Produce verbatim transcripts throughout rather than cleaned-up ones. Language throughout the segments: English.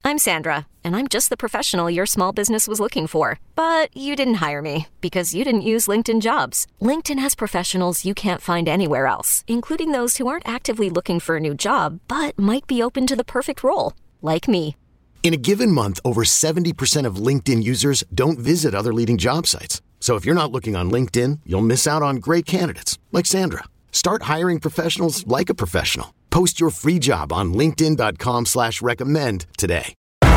I'm Sandra, and I'm just the professional your small business was looking for. But you didn't hire me because you didn't use LinkedIn Jobs. LinkedIn has professionals you can't find anywhere else, including those who aren't actively looking for a new job, but might be open to the perfect role, like me. In a given month, over seventy percent of LinkedIn users don't visit other leading job sites. So if you're not looking on LinkedIn, you'll miss out on great candidates like Sandra. Start hiring professionals like a professional. Post your free job on linkedin.com slash recommend today.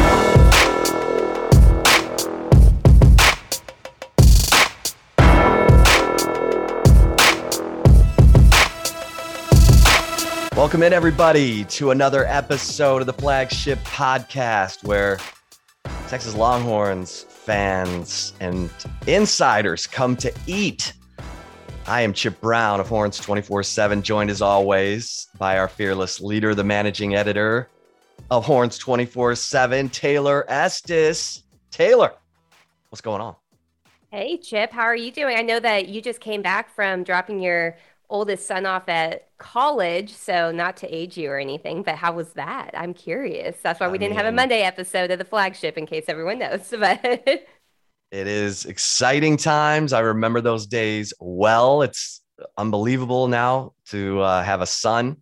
Welcome in, everybody, to another episode of the Flagship Podcast, where Texas Longhorns fans and insiders come to eat. I am Chip Brown of Horns twenty-four seven, joined as always by our fearless leader, the managing editor of Horns twenty-four seven, Taylor Estes. Taylor, what's going on? Hey, Chip, how are you doing? I know that you just came back from dropping your oldest son off at college, so not to age you or anything, but how was that? I'm curious. That's why we I didn't mean, have a Monday episode of the Flagship, in case everyone knows. But it is exciting times. I remember those days well. It's unbelievable now to uh, have a son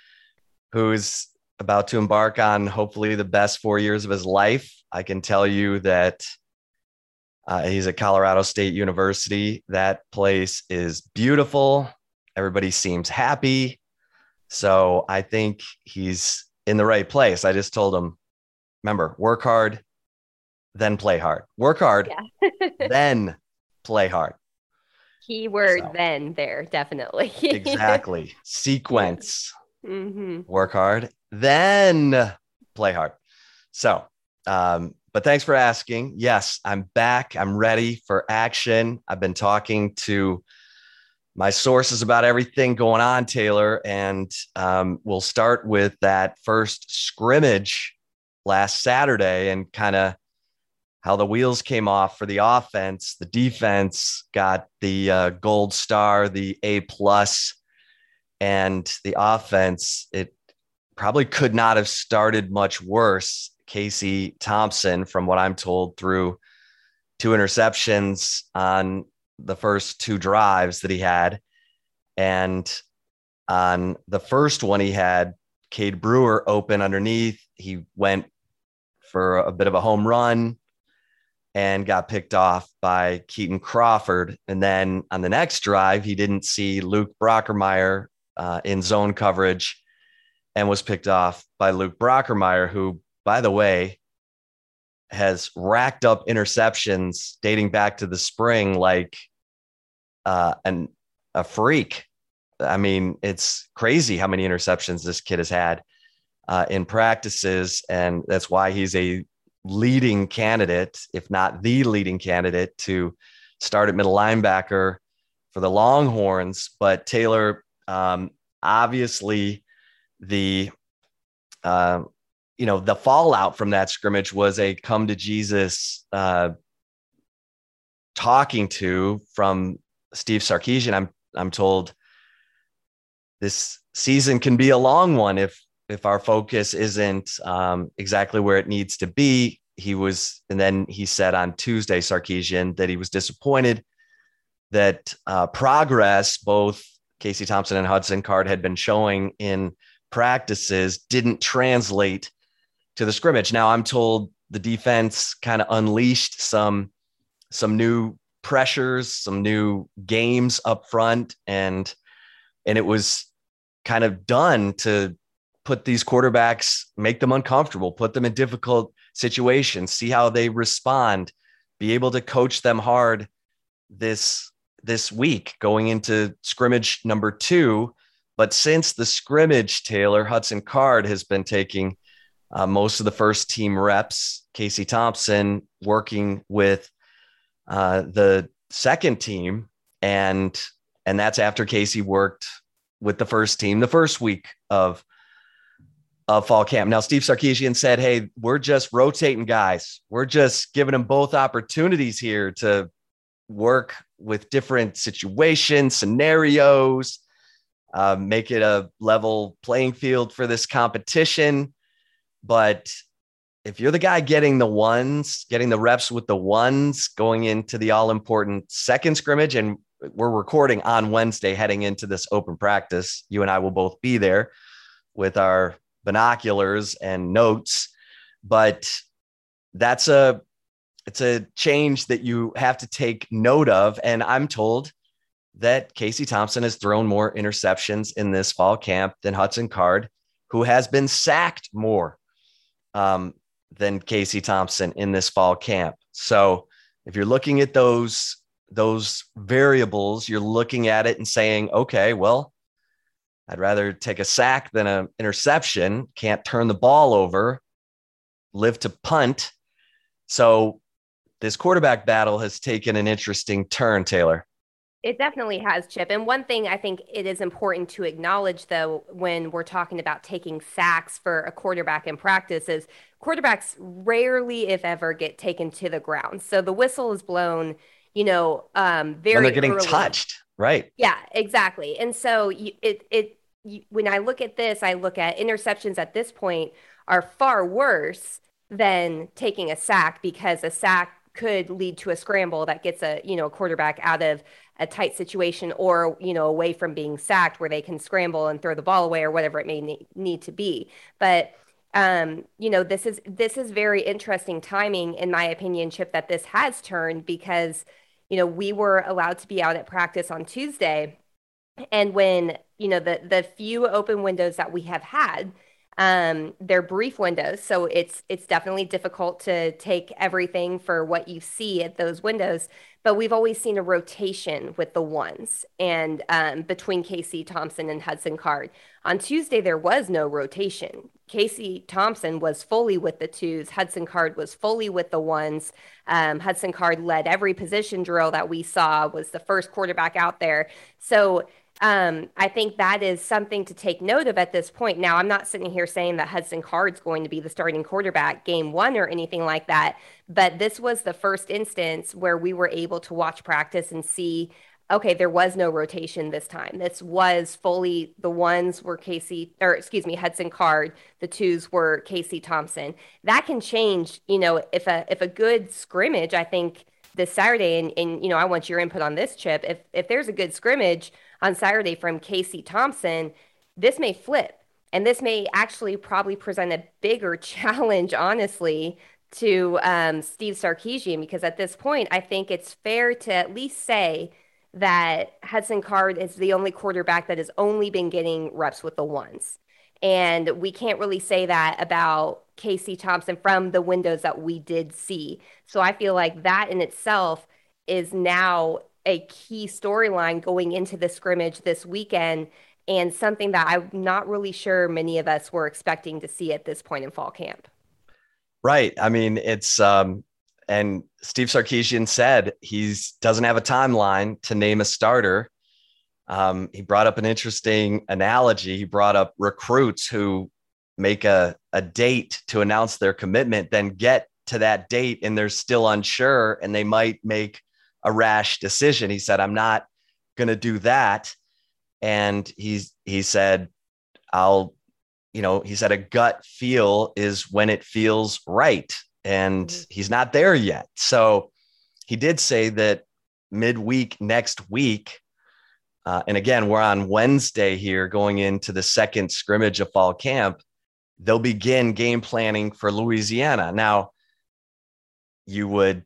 who's about to embark on hopefully the best four years of his life. I can tell you that uh, he's at Colorado State University. That place is beautiful. Everybody seems happy. So I think he's in the right place. I just told him, remember, work hard, then play hard. Work hard, yeah. Then play hard. Keyword so, then there, definitely. Exactly. Sequence. Mm-hmm. Work hard, then play hard. So, um, but thanks for asking. Yes, I'm back. I'm ready for action. I've been talking to my sources about everything going on, Taylor, and um, we'll start with that first scrimmage last Saturday and kind of how the wheels came off for the offense. The defense got the uh, gold star, the A plus, and the offense, it probably could not have started much worse. Casey Thompson, from what I'm told, threw two interceptions on the first two drives that he had. And on the first one, he had Cade Brewer open underneath. He went for a bit of a home run and got picked off by Keaton Crawford. And then on the next drive, he didn't see Luke Brockermeyer uh, in zone coverage and was picked off by Luke Brockermeyer, who, by the way, has racked up interceptions dating back to the spring like uh, an, a freak. I mean, it's crazy how many interceptions this kid has had uh, in practices. And that's why he's a leading candidate, if not the leading candidate, to start at middle linebacker for the Longhorns. But Taylor, um, obviously the, uh, you know, the fallout from that scrimmage was a come to Jesus uh, talking to from Steve Sarkisian. I'm, I'm told this season can be a long one if, if our focus isn't um, exactly where it needs to be. He was, and then he said on Tuesday, Sarkisian, that he was disappointed that uh, progress, both Casey Thompson and Hudson Card had been showing in practices, didn't translate to the scrimmage. Now I'm told the defense kind of unleashed some, some new pressures, some new games up front. And, and it was kind of done to put these quarterbacks, make them uncomfortable, put them in difficult situations, see how they respond, be able to coach them hard this, this week going into scrimmage number two. But since the scrimmage, Taylor, Hudson Card has been taking uh, most of the first team reps. Casey Thompson working with uh, the second team. And, and that's after Casey worked with the first team the first week of, of fall camp. Now, Steve Sarkisian said, hey, we're just rotating guys. We're just giving them both opportunities here to work with different situations, scenarios, uh, make it a level playing field for this competition. But if you're the guy getting the ones, getting the reps with the ones going into the all important second scrimmage, and we're recording on Wednesday heading into this open practice, you and I will both be there with our binoculars and notes, but that's a, it's a change that you have to take note of. And I'm told that Casey Thompson has thrown more interceptions in this fall camp than Hudson Card, who has been sacked more um, than Casey Thompson in this fall camp. So if you're looking at those, those variables, you're looking at it and saying, okay, well, I'd rather take a sack than an interception. Can't turn the ball over, live to punt. So this quarterback battle has taken an interesting turn, Taylor. It definitely has, Chip. And one thing I think it is important to acknowledge, though, when we're talking about taking sacks for a quarterback in practice is quarterbacks rarely, if ever, get taken to the ground. So the whistle is blown, you know, um, very when they're getting early. touched, right? Yeah, exactly. And so you, it, it, you, when I look at this, I look at interceptions at this point are far worse than taking a sack, because a sack could lead to a scramble that gets a, you know, a quarterback out of a tight situation, or, you know, away from being sacked where they can scramble and throw the ball away or whatever it may need, need to be. But, um, you know, this is, this is very interesting timing, in my opinion, Chip, that this has turned, because, you know, we were allowed to be out at practice on Tuesday. And when, you know, the, the few open windows that we have had, Um, they're brief windows, so it's it's definitely difficult to take everything for what you see at those windows. But we've always seen a rotation with the ones, and um, between Casey Thompson and Hudson Card. On Tuesday, there was no rotation. Casey Thompson was fully with the twos. Hudson Card was fully with the ones. Um, Hudson Card led every position drill that we saw, was the first quarterback out there. So Um, I think that is something to take note of at this point. Now, I'm not sitting here saying that Hudson Card's going to be the starting quarterback game one or anything like that, but this was the first instance where we were able to watch practice and see, okay, there was no rotation this time. This was fully, the ones were Casey, or excuse me, Hudson Card. The twos were Casey Thompson. That can change, you know, if a if a good scrimmage, I think this Saturday, and, and you know, I want your input on this, Chip. If if there's a good scrimmage on Saturday from Casey Thompson, this may flip. And this may actually probably present a bigger challenge, honestly, to um, Steve Sarkisian, because at this point, I think it's fair to at least say that Hudson Card is the only quarterback that has only been getting reps with the ones. And we can't really say that about Casey Thompson from the windows that we did see. So I feel like that in itself is now a key storyline going into the scrimmage this weekend, and something that I'm not really sure many of us were expecting to see at this point in fall camp. Right. I mean, it's, um, and Steve Sarkisian said he's doesn't have a timeline to name a starter. Um, he brought up an interesting analogy. He brought up recruits who make a, a date to announce their commitment, then get to that date and they're still unsure, and they might make a rash decision. He said, I'm not going to do that. And he's, he said, I'll, you know, he said a gut feel is when it feels right. And mm-hmm. he's not there yet. So he did say that midweek next week, uh, and again, we're on Wednesday here going into the second scrimmage of fall camp, they'll begin game planning for Louisiana. Now, you would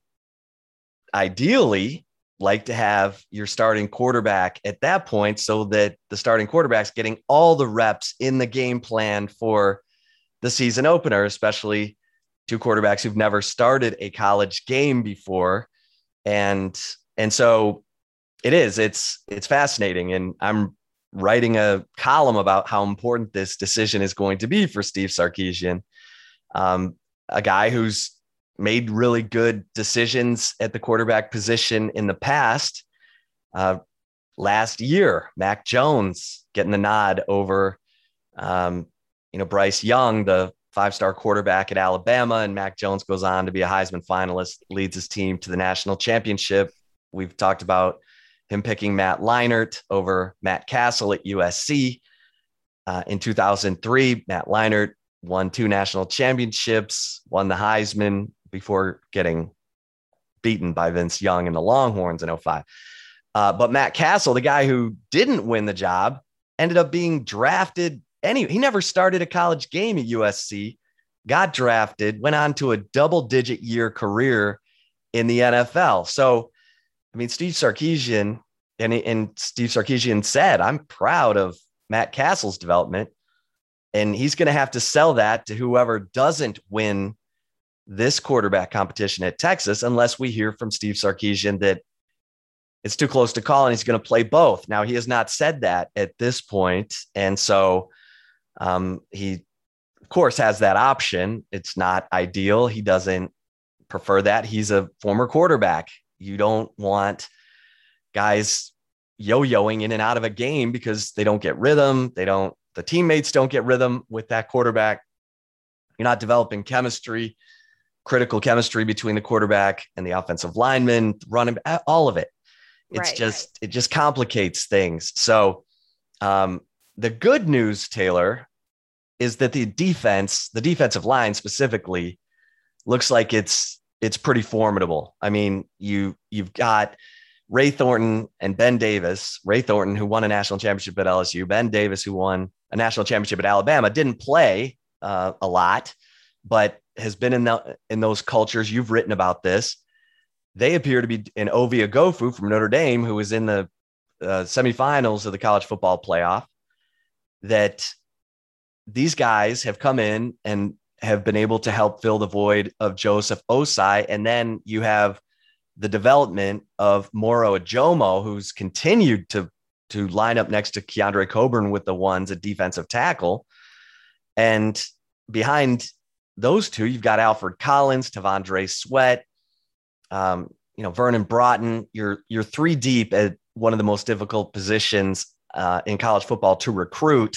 ideally like to have your starting quarterback at that point, so that the starting quarterback's getting all the reps in the game plan for the season opener, especially two quarterbacks who've never started a college game before. And, and so it is, it's, it's fascinating. And I'm writing a column about how important this decision is going to be for Steve Sarkisian, um, a guy who's made really good decisions at the quarterback position in the past. Uh, last year, Mac Jones getting the nod over, um, you know, Bryce Young, the five-star quarterback at Alabama, and Mac Jones goes on to be a Heisman finalist, leads his team to the national championship. We've talked about him picking Matt Leinart over Matt Castle at U S C. Uh, in two thousand three, Matt Leinart won two national championships, won the Heisman before getting beaten by Vince Young and the Longhorns in oh five. Uh, but Matt Cassel, the guy who didn't win the job, ended up being drafted. Anyway, he never started a college game at U S C, got drafted, went on to a double digit year career in the N F L. So, I mean, Steve Sarkisian and, and Steve Sarkisian said, I'm proud of Matt Cassel's development, and he's going to have to sell that to whoever doesn't win this quarterback competition at Texas, unless we hear from Steve Sarkisian that it's too close to call and he's going to play both. Now, he has not said that at this point. And so um, he, of course, has that option. It's not ideal. He doesn't prefer that. He's a former quarterback. You don't want guys yo-yoing in and out of a game because they don't get rhythm. They don't, the teammates don't get rhythm with that quarterback. You're not developing chemistry, critical chemistry between the quarterback and the offensive lineman, running, all of it. It's right, just, right. it just complicates things. So um, the good news, Taylor, is that the defense, the defensive line specifically, looks like it's, it's pretty formidable. I mean, you, you've got Ray Thornton and Ben Davis. Ray Thornton, who won a national championship at L S U, Ben Davis, who won a national championship at Alabama, didn't play uh, a lot, but has been in the, in those cultures. You've written about this. They appear to be in Ovie Oghoufo from Notre Dame, who was in the uh, semifinals of the college football playoff, that these guys have come in and have been able to help fill the void of Joseph Osai. And then you have the development of Moro Ajomo, who's continued to, to line up next to Keandre Coburn with the ones at defensive tackle. And behind those two, you've got Alfred Collins, Tavondre Sweat, um, you know, Vernon Broughton. You're, you're three deep at one of the most difficult positions uh, in college football to recruit.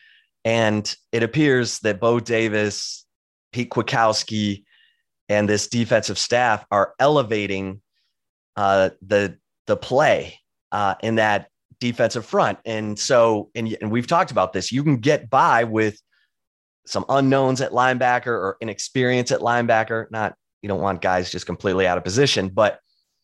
And it appears that Bo Davis, Pete Kwiatkowski, and this defensive staff are elevating uh, the, the play uh, in that defensive front. And so, and, and we've talked about this, you can get by with some unknowns at linebacker or inexperience at linebacker. Not, you don't want guys just completely out of position, but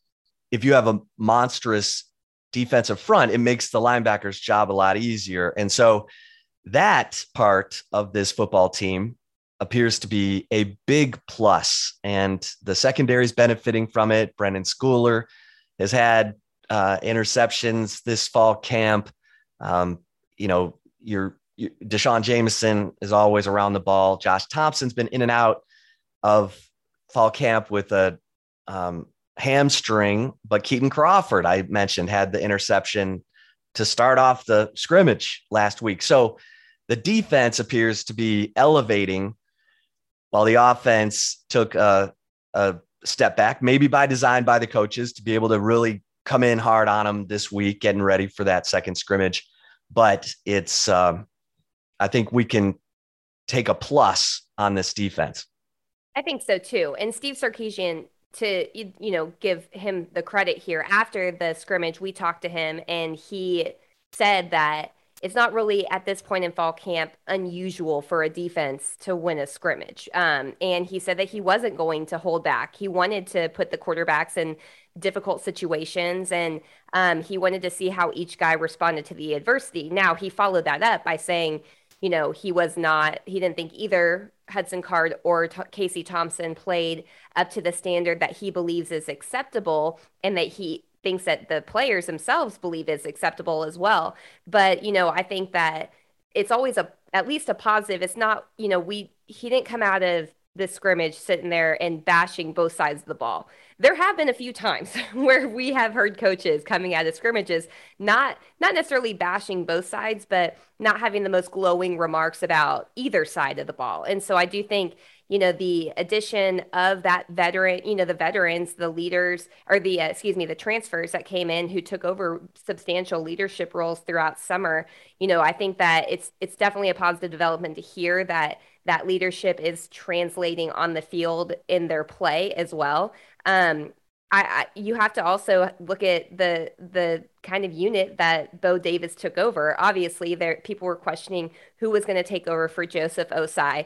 if you have a monstrous defensive front, it makes the linebacker's job a lot easier. And so that part of this football team appears to be a big plus, and the secondary is benefiting from it. Brendan Schooler has had uh, interceptions this fall camp. Um, you know, your, your Deshaun Jameson is always around the ball. Josh Thompson's been in and out of fall camp with a um, hamstring, but Keaton Crawford, I mentioned, had the interception to start off the scrimmage last week. So the defense appears to be elevating while the offense took a, a step back, maybe by design by the coaches to be able to really come in hard on them this week, getting ready for that second scrimmage. But it's, um, I think we can take a plus on this defense. I think so too. And Steve Sarkisian, to, you know, give him the credit here, after the scrimmage, we talked to him and he said that it's not really at this point in fall camp unusual for a defense to win a scrimmage. Um, and he said that he wasn't going to hold back. He wanted to put the quarterbacks in difficult situations, and um, he wanted to see how each guy responded to the adversity. Now, he followed that up by saying, you know, he was not, he didn't think either Hudson Card or T- Casey Thompson played up to the standard that he believes is acceptable, and that he thinks that the players themselves believe is acceptable as well. But, you know, I think that it's always a, at least a positive. It's not, you know, we, he didn't come out of the scrimmage sitting there and bashing both sides of the ball. There have been a few times where we have heard coaches coming out of scrimmages, not, not necessarily bashing both sides, but not having the most glowing remarks about either side of the ball. And so I do think, you know, the addition of that veteran, you know, the veterans, the leaders, or the, uh, excuse me, the transfers that came in who took over substantial leadership roles throughout summer, you know, I think that it's, it's definitely a positive development to hear that that leadership is translating on the field in their play as well. Um, I, I, you have to also look at the the kind of unit that Bo Davis took over. Obviously, there people were questioning who was going to take over for Joseph Osai.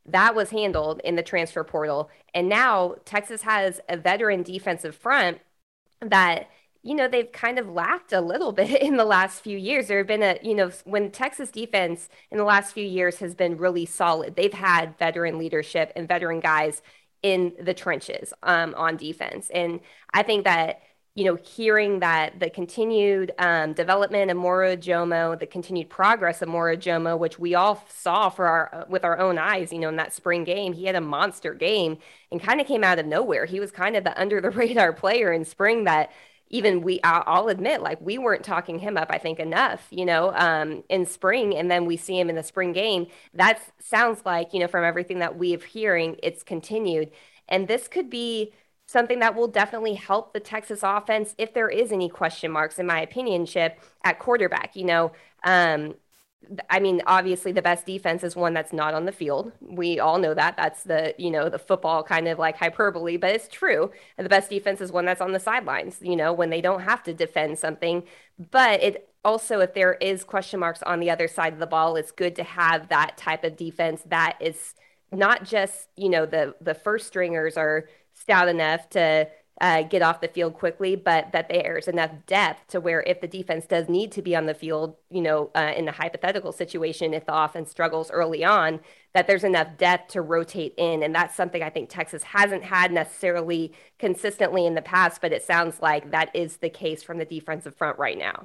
That was handled in the transfer portal. And now Texas has a veteran defensive front that, you know, they've kind of lacked a little bit in the last few years. There have been a, you know, when Texas defense in the last few years has been really solid, they've had veteran leadership and veteran guys in the trenches um, on defense. And I think that, you know, hearing that the continued um, development of Moro Ojomo, the continued progress of Moro Ojomo, which we all saw for our with our own eyes, you know, in that spring game, he had a monster game and kind of came out of nowhere. He was kind of the under the radar player in spring that even we, I'll admit, like we weren't talking him up, I think, enough, you know, um, in spring. And then we see him in the spring game. That sounds like, you know, from everything that we've hearing, it's continued. And this could be something that will definitely help the Texas offense if there is any question marks, in my opinion, Chip, at quarterback. You know, um, I mean, obviously the best defense is one that's not on the field. We all know that. That's the, you know, the football kind of like hyperbole, but it's true. And the best defense is one that's on the sidelines, you know, when they don't have to defend something. But it also, if there is question marks on the other side of the ball, it's good to have that type of defense that is not just, you know, the the first stringers are stout enough to uh, get off the field quickly, but that there's enough depth to where if the defense does need to be on the field, you know, uh, in a hypothetical situation, if the offense struggles early on, that there's enough depth to rotate in. And that's something I think Texas hasn't had necessarily consistently in the past, but it sounds like that is the case from the defensive front right now.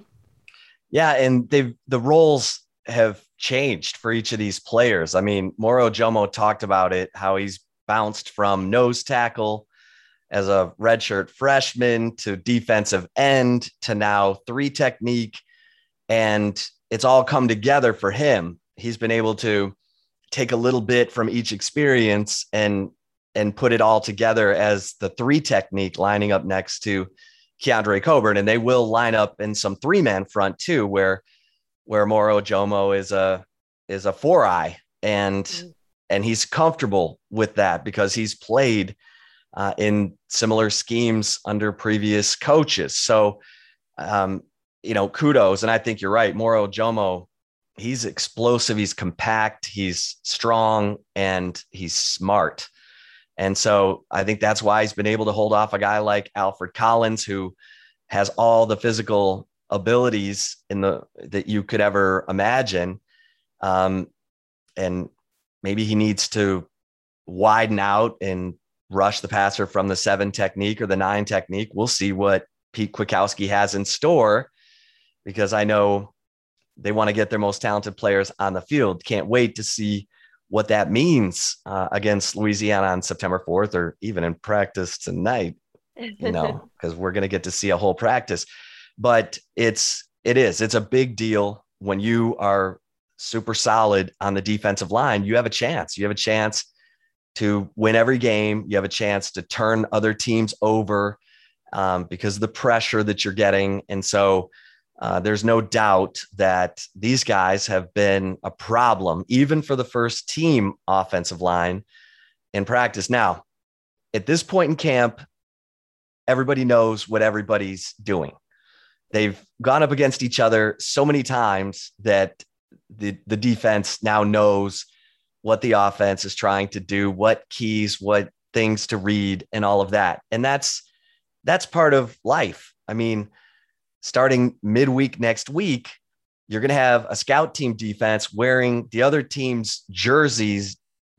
Yeah, and they've the roles have changed for each of these players. I mean, Moro Ojomo talked about it, how he's bounced from nose tackle as a redshirt freshman to defensive end to now three technique. And it's all come together for him. He's been able to take a little bit from each experience and, and put it all together as the three technique lining up next to Keondre Coburn. And they will line up in some three man front too, where, where Moro Ojomo is a, is a four eye and, mm-hmm. and he's comfortable with that because he's played Uh, in similar schemes under previous coaches. So, um, you know, kudos. And I think you're right. Moro Ojomo, he's explosive. He's compact. He's strong and he's smart. And so I think that's why he's been able to hold off a guy like Alfred Collins, who has all the physical abilities in the, that you could ever imagine. Um, and maybe he needs to widen out and rush the passer from the seven technique or the nine technique. We'll see what Pete Kwiatkowski has in store, because I know they want to get their most talented players on the field. Can't wait to see what that means uh, against Louisiana on September fourth, or even in practice tonight, you know, because we're going to get to see a whole practice. But it's, it is, it's a big deal when you are super solid on the defensive line. You have a chance. You have a chance to win every game. You have a chance to turn other teams over um, because of the pressure that you're getting. And so uh, there's no doubt that these guys have been a problem, even for the first team offensive line in practice. Now, at this point in camp, everybody knows what everybody's doing. They've gone up against each other so many times that the, the defense now knows what the offense is trying to do, what keys, what things to read, and all of that. And that's, that's part of life. I mean, starting midweek next week, you're going to have a scout team defense wearing the other team's jerseys,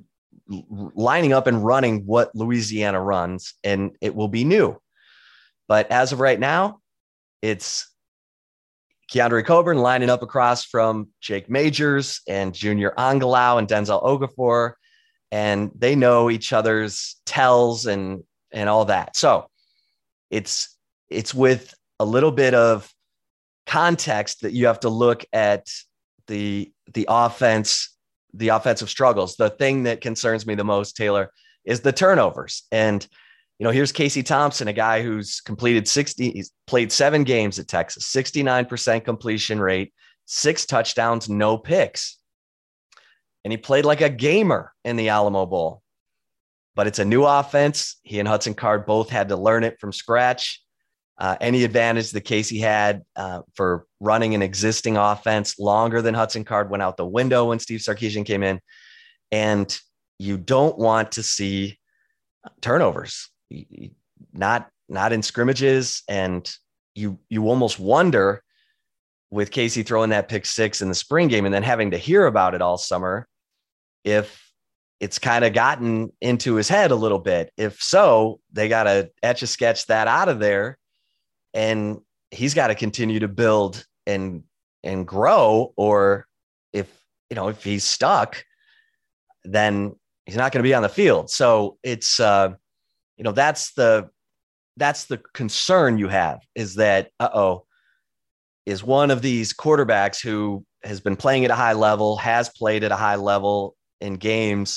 lining up and running what Louisiana runs, and it will be new. But as of right now, it's Keondre Coburn lining up across from Jake Majors and Junior Angalau and Denzel Okafor, and they know each other's tells and, and all that. So it's, it's with a little bit of context that you have to look at the, the offense, the offensive struggles. The thing that concerns me the most, Taylor, is the turnovers. And you know, here's Casey Thompson, a guy who's completed sixty, he's played seven games at Texas, sixty-nine percent completion rate, six touchdowns, no picks. And he played like a gamer in the Alamo Bowl. But it's a new offense. He and Hudson Card both had to learn it from scratch. Uh, any advantage that Casey had uh, for running an existing offense longer than Hudson Card went out the window when Steve Sarkisian came in. And you don't want to see turnovers, not, not in scrimmages. And you, you almost wonder with Casey throwing that pick six in the spring game and then having to hear about it all summer, if it's kind of gotten into his head a little bit. If so, they got to etch a sketch that out of there, and he's got to continue to build and, and grow. Or if, you know, if he's stuck, then he's not going to be on the field. So it's, uh, you know, that's the, that's the concern you have, is that, uh-oh, is one of these quarterbacks who has been playing at a high level, has played at a high level in games,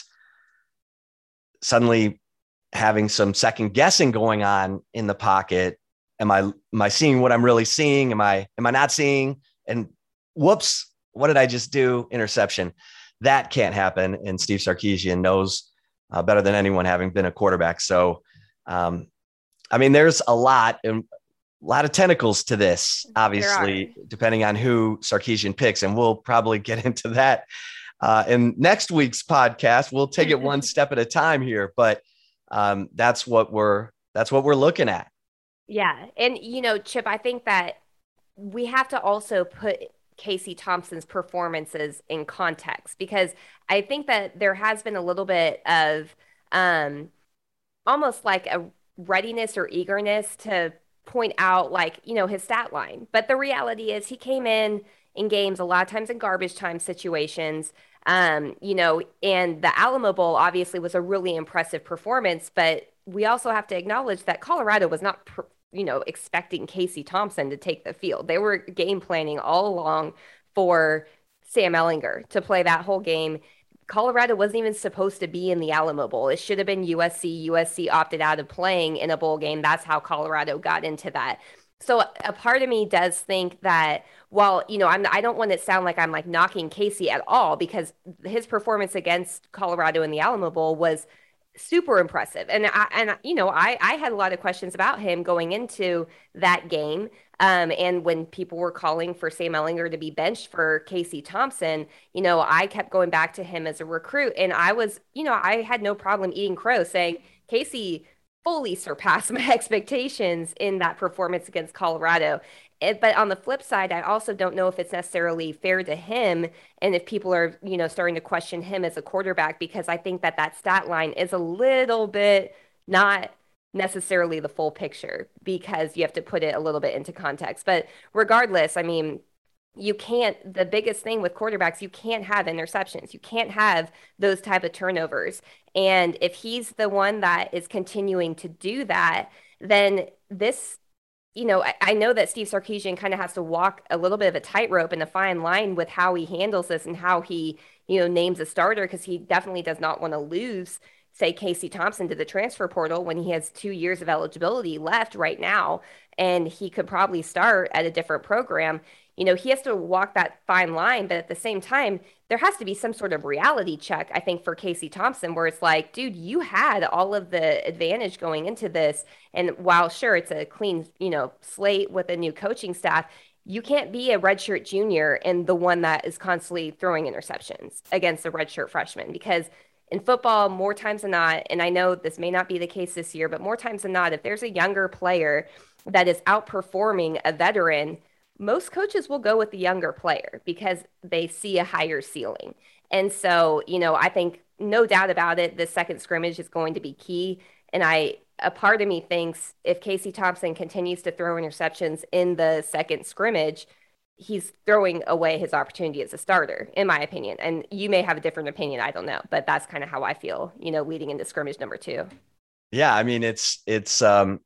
suddenly having some second guessing going on in the pocket. Am I, am I seeing what I'm really seeing? Am I, am I not seeing? And whoops, what did I just do? Interception. That can't happen. And Steve Sarkisian knows uh, better than anyone, having been a quarterback. So, um, I mean, there's a lot and a lot of tentacles to this, obviously, depending on who Sarkisian picks. And we'll probably get into that uh, in next week's podcast. We'll take it one step at a time here, but um, that's what we're, that's what we're looking at. Yeah. And, you know, Chip, I think that we have to also put Casey Thompson's performances in context, because I think that there has been a little bit of um, almost like a readiness or eagerness to point out, like, you know, his stat line. But the reality is he came in in games a lot of times in garbage time situations, um, you know, and the Alamo Bowl obviously was a really impressive performance, but we also have to acknowledge that Colorado was not, you know, expecting Casey Thompson to take the field. They were game planning all along for Sam Ehlinger to play that whole game. Colorado wasn't even supposed to be in the Alamo Bowl. It should have been U S C. U S C opted out of playing in a bowl game. That's how Colorado got into that. So a part of me does think that, while, you know, I'm, I don't want to sound like I'm like knocking Casey at all, because his performance against Colorado in the Alamo Bowl was super impressive. And I, and you know, I, I had a lot of questions about him going into that game. Um, and when people were calling for Sam Ehlinger to be benched for Casey Thompson, you know, I kept going back to him as a recruit. And I was, you know, I had no problem eating crow saying Casey fully surpassed my expectations in that performance against Colorado. It, but on the flip side, I also don't know if it's necessarily fair to him, and if people are, you know, starting to question him as a quarterback, because I think that that stat line is a little bit not necessarily the full picture, because you have to put it a little bit into context. But regardless, I mean, you can't, the biggest thing with quarterbacks, you can't have interceptions. You can't have those type of turnovers. And if he's the one that is continuing to do that, then this, you know, I, I know that Steve Sarkisian kind of has to walk a little bit of a tightrope and a fine line with how he handles this and how he, you know, names a starter, because he definitely does not want to lose, say, Casey Thompson to the transfer portal when he has two years of eligibility left right now, and he could probably start at a different program. You know, he has to walk that fine line, but at the same time, there has to be some sort of reality check, I think, for Casey Thompson, where it's like, dude, you had all of the advantage going into this. And while, sure, it's a clean, you know, slate with a new coaching staff, you can't be a redshirt junior and the one that is constantly throwing interceptions against a redshirt freshman, because in football, more times than not, and I know this may not be the case this year, but more times than not, if there's a younger player that is outperforming a veteran, most coaches will go with the younger player because they see a higher ceiling. And so, you know, I think no doubt about it, the second scrimmage is going to be key. And I, a part of me thinks if Casey Thompson continues to throw interceptions in the second scrimmage, he's throwing away his opportunity as a starter, in my opinion. And you may have a different opinion, I don't know, but that's kind of how I feel, you know, leading into scrimmage number two. Yeah. I mean, it's, it's, um,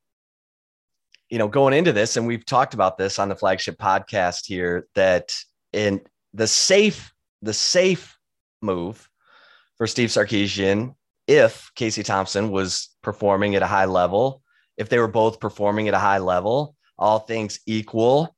you know, going into this, and we've talked about this on the flagship podcast here, that in the safe, the safe move for Steve Sarkisian, if Casey Thompson was performing at a high level, if they were both performing at a high level, all things equal,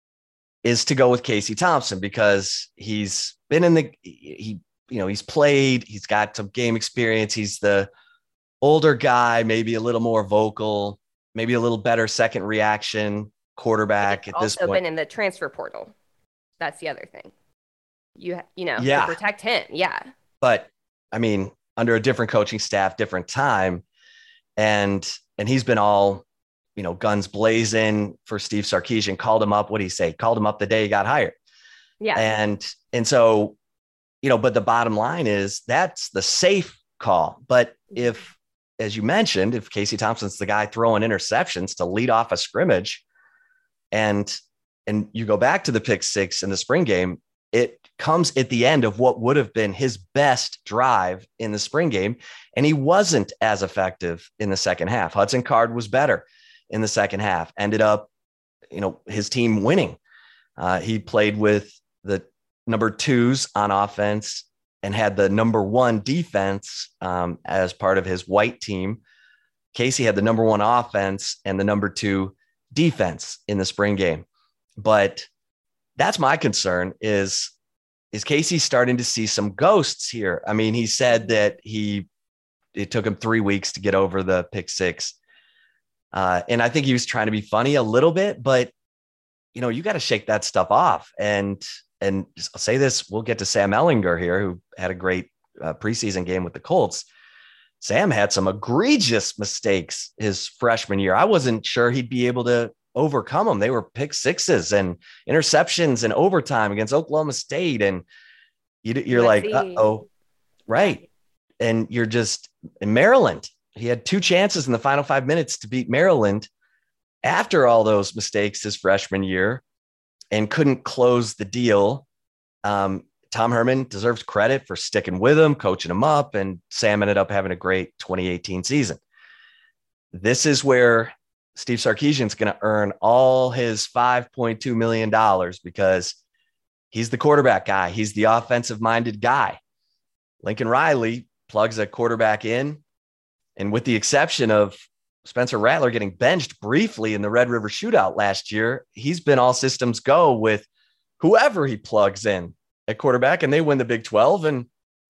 is to go with Casey Thompson, because he's been in the, he, you know, he's played, he's got some game experience. He's the older guy, maybe a little more vocal, maybe a little better second reaction quarterback at this point. Also been in the transfer portal. That's the other thing. You, you know, yeah. to protect him. Yeah. But I mean, under a different coaching staff, different time. And, and he's been all, you know, guns blazing for Steve Sarkisian, called him up. What did he say? Called him up the day he got hired. Yeah. And, and so, you know, but the bottom line is that's the safe call. But if, as you mentioned, if Casey Thompson's the guy throwing interceptions to lead off a scrimmage, and, and you go back to the pick six in the spring game, it comes at the end of what would have been his best drive in the spring game. And he wasn't as effective in the second half. Hudson Card was better in the second half, ended up, you know, his team winning. Uh, he played with the number twos on offense and had the number one defense um, as part of his white team. Casey had the number one offense and the number two defense in the spring game. But that's my concern is, is Casey starting to see some ghosts here? I mean, he said that he, it took him three weeks to get over the pick six. Uh, and I think he was trying to be funny a little bit, but you know, you got to shake that stuff off. And, and I'll say this, we'll get to Sam Ehlinger here, who had a great uh, preseason game with the Colts. Sam had some egregious mistakes his freshman year. I wasn't sure he'd be able to overcome them. They were pick sixes and interceptions and overtime against Oklahoma State. And you, you're Let's like, uh-oh, right. And you're just in Maryland. He had two chances in the final five minutes to beat Maryland after all those mistakes his freshman year and couldn't close the deal. Um, Tom Herman deserves credit for sticking with him, coaching him up, and Sam ended up having a great twenty eighteen season. This is where Steve Sarkisian's going to earn all his five point two million dollars because he's the quarterback guy. He's the offensive minded guy. Lincoln Riley plugs a quarterback in. And with the exception of Spencer Rattler getting benched briefly in the Red River Shootout last year, he's been all systems go with whoever he plugs in at quarterback, and they win the Big twelve, and,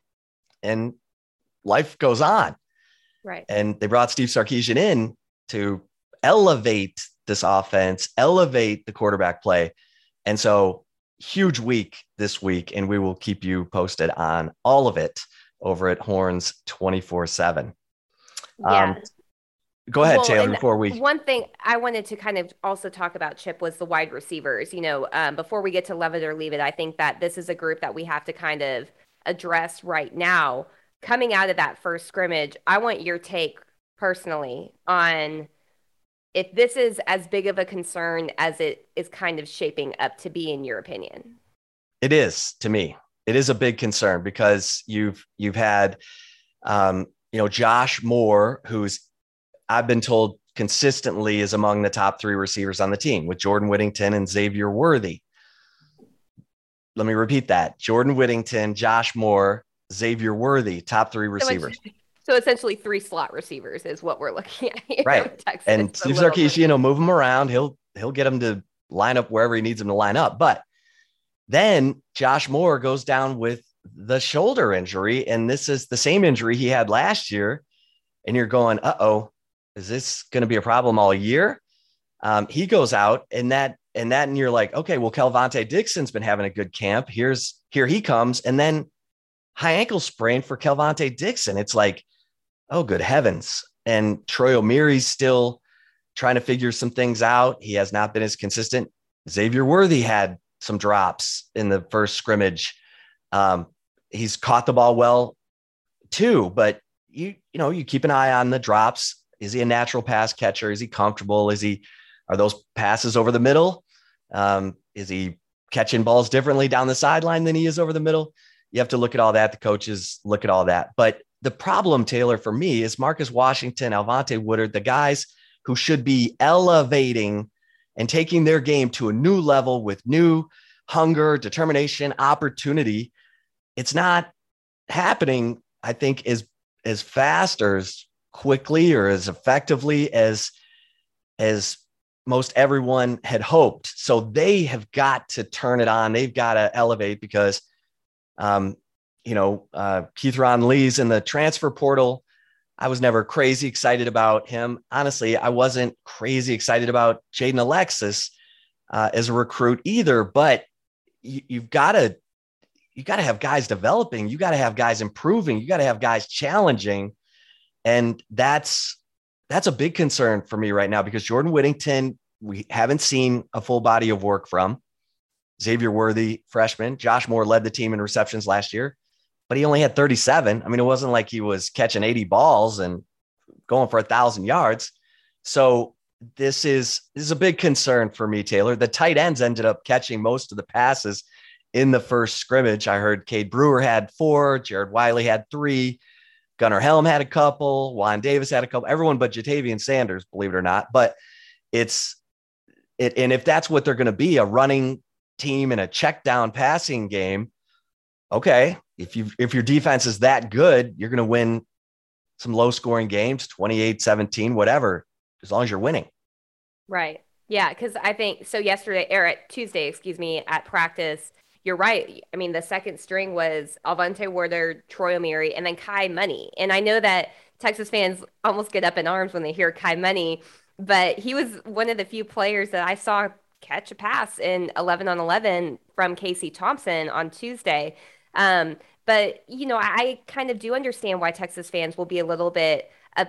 and life goes on. Right. And they brought Steve Sarkisian in to elevate this offense, elevate the quarterback play. And so huge week this week, and we will keep you posted on all of it over at Horns twenty-four seven. Yeah. Um, go ahead, well, Taylor, before we. One thing I wanted to kind of also talk about, Chip, was the wide receivers. You know, um, before we get to love it or leave it, I think that this is a group that we have to kind of address right now. Coming out of that first scrimmage, I want your take personally on if this is as big of a concern as it is kind of shaping up to be, in your opinion. It is, to me. It is a big concern because you've you've had, um, you know, Josh Moore, who's I've been told consistently is among the top three receivers on the team with Jordan Whittington and Xavier Worthy. Let me repeat that. Jordan Whittington, Josh Moore, Xavier Worthy, top three receivers. So, so essentially three slot receivers is what we're looking at here. Right. Texas, and Steve Sarkisian will move him around. He'll, he'll get him to line up wherever he needs him to line up. But then Josh Moore goes down with the shoulder injury. And this is the same injury he had last year. And you're going, uh-oh, is this going to be a problem all year? Um, he goes out and that, and that, and you're like, okay, well, Kelvontae Dixon's been having a good camp. Here's, here he comes. And then high ankle sprain for Kelvontae Dixon. It's like, oh, good heavens. And Troy O'Meary's still trying to figure some things out. He has not been as consistent. Xavier Worthy had some drops in the first scrimmage. Um, he's caught the ball well too, but you, you know, you keep an eye on the drops. Is he a natural pass catcher? Is he comfortable? Is he, are those passes over the middle? Um, is he catching balls differently down the sideline than he is over the middle? You have to look at all that. The coaches look at all that. But the problem, Taylor, for me is Marcus Washington, Alvante Woodard, the guys who should be elevating and taking their game to a new level with new hunger, determination, opportunity. It's not happening, I think, as, as fast or as quickly or as effectively as, as most everyone had hoped. So they have got to turn it on. They've got to elevate because, um, you know, uh, Keith Ron Lee's in the transfer portal. I was never crazy excited about him. Honestly, I wasn't crazy excited about Jaden Alexis uh, as a recruit either, but you, you've got to, you got to have guys developing. You got to have guys improving. You got to have guys challenging. And that's, that's a big concern for me right now, because Jordan Whittington, we haven't seen a full body of work from. Xavier Worthy, freshman. Josh Moore led the team in receptions last year, but he only had thirty-seven. I mean, it wasn't like he was catching eighty balls and going for a thousand yards. So this is, this is a big concern for me, Taylor. The tight ends ended up catching most of the passes in the first scrimmage. I heard Cade Brewer had four, Jared Wiley had three, Gunnar Helm had a couple, Juan Davis had a couple, everyone but Jatavian Sanders, believe it or not. But it's it, and if that's what they're going to be, a running team in a check down passing game, okay, if you if your defense is that good, you're going to win some low scoring games, twenty-eight seventeen, whatever, as long as you're winning. Right. Yeah. Because I think so yesterday, or at Tuesday, excuse me, at practice, you're right. I mean, the second string was Alvonte Warder, Troy O'Meary, and then Kai Money. And I know that Texas fans almost get up in arms when they hear Kai Money, but he was one of the few players that I saw catch a pass in eleven on eleven from Casey Thompson on Tuesday. Um, but, you know, I kind of do understand why Texas fans will be a little bit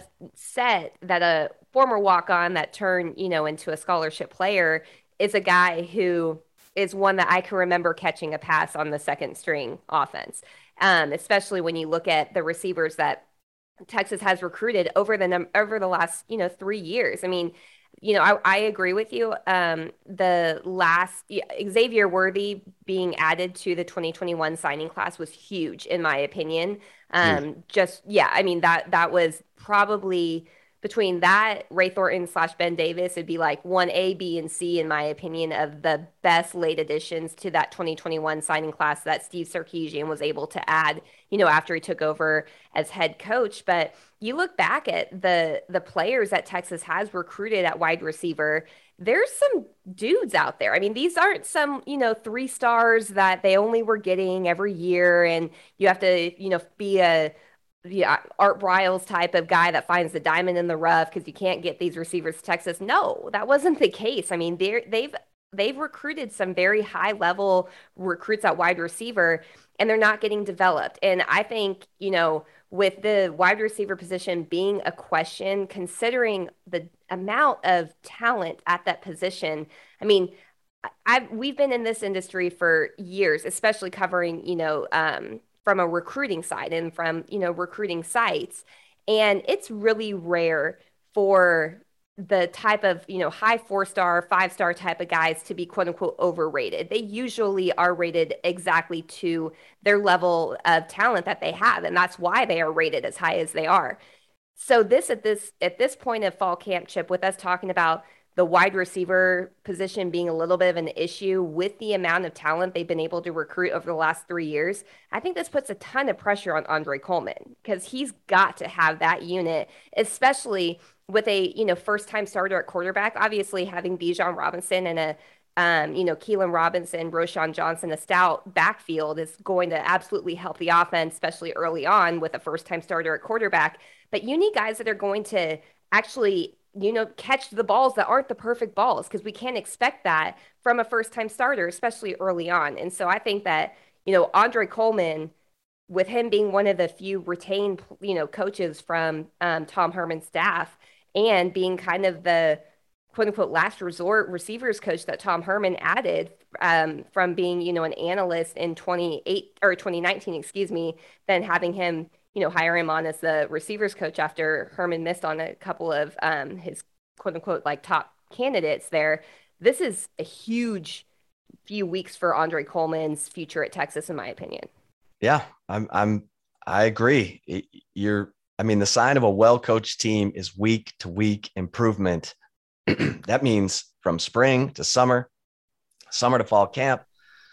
upset that a former walk-on that turned, you know, into a scholarship player is a guy who is one that I can remember catching a pass on the second string offense, um, especially when you look at the receivers that Texas has recruited over the num- over the last, you know, three years. I mean, you know, I, I agree with you. Um, the last yeah, Xavier Worthy being added to the twenty twenty-one signing class was huge, in my opinion. Um, mm. Just, yeah, I mean, that that was probably between that, Ray Thornton slash Ben Davis, it'd be like one A, B, and C, in my opinion, of the best late additions to that twenty twenty-one signing class that Steve Sarkisian was able to add, you know, after he took over as head coach. But you look back at the the players that Texas has recruited at wide receiver, there's some dudes out there. I mean, these aren't some, you know, three stars that they only were getting every year, and you have to, you know, be a yeah, Art Briles type of guy that finds the diamond in the rough because you can't get these receivers to Texas. No, that wasn't the case. I mean, they're, they've they've recruited some very high level recruits at wide receiver, and they're not getting developed. And I think, you know, with the wide receiver position being a question, considering the amount of talent at that position, I mean, I've we've been in this industry for years, especially covering, you know, um, from a recruiting side and from, you know, recruiting sites. And it's really rare for the type of, you know, high four-star, five-star type of guys to be quote unquote overrated. They usually are rated exactly to their level of talent that they have. And that's why they are rated as high as they are. So this at this at this point of fall camp, Chip, with us talking about the wide receiver position being a little bit of an issue with the amount of talent they've been able to recruit over the last three years, I think this puts a ton of pressure on Andre Coleman because he's got to have that unit, especially with a, you know, first-time starter at quarterback. Obviously, having Bijan Robinson and a, um, you know, Keelan Robinson, Roschon Johnson, a stout backfield is going to absolutely help the offense, especially early on with a first-time starter at quarterback. But you need guys that are going to actually, you know, catch the balls that aren't the perfect balls, because we can't expect that from a first-time starter, especially early on. And so I think that, you know, Andre Coleman, with him being one of the few retained, you know, coaches from um, Tom Herman's staff and being kind of the quote-unquote last resort receivers coach that Tom Herman added um, from being, you know, an analyst in twenty-eight or twenty nineteen, excuse me, then having him, you know, hire him on as the receivers coach after Herman missed on a couple of um, his quote unquote like top candidates there. This is a huge few weeks for Andre Coleman's future at Texas, in my opinion. Yeah, I'm, I'm, I agree. You're, I mean, the sign of a well-coached team is week to week improvement. That means from spring to summer, summer to fall camp.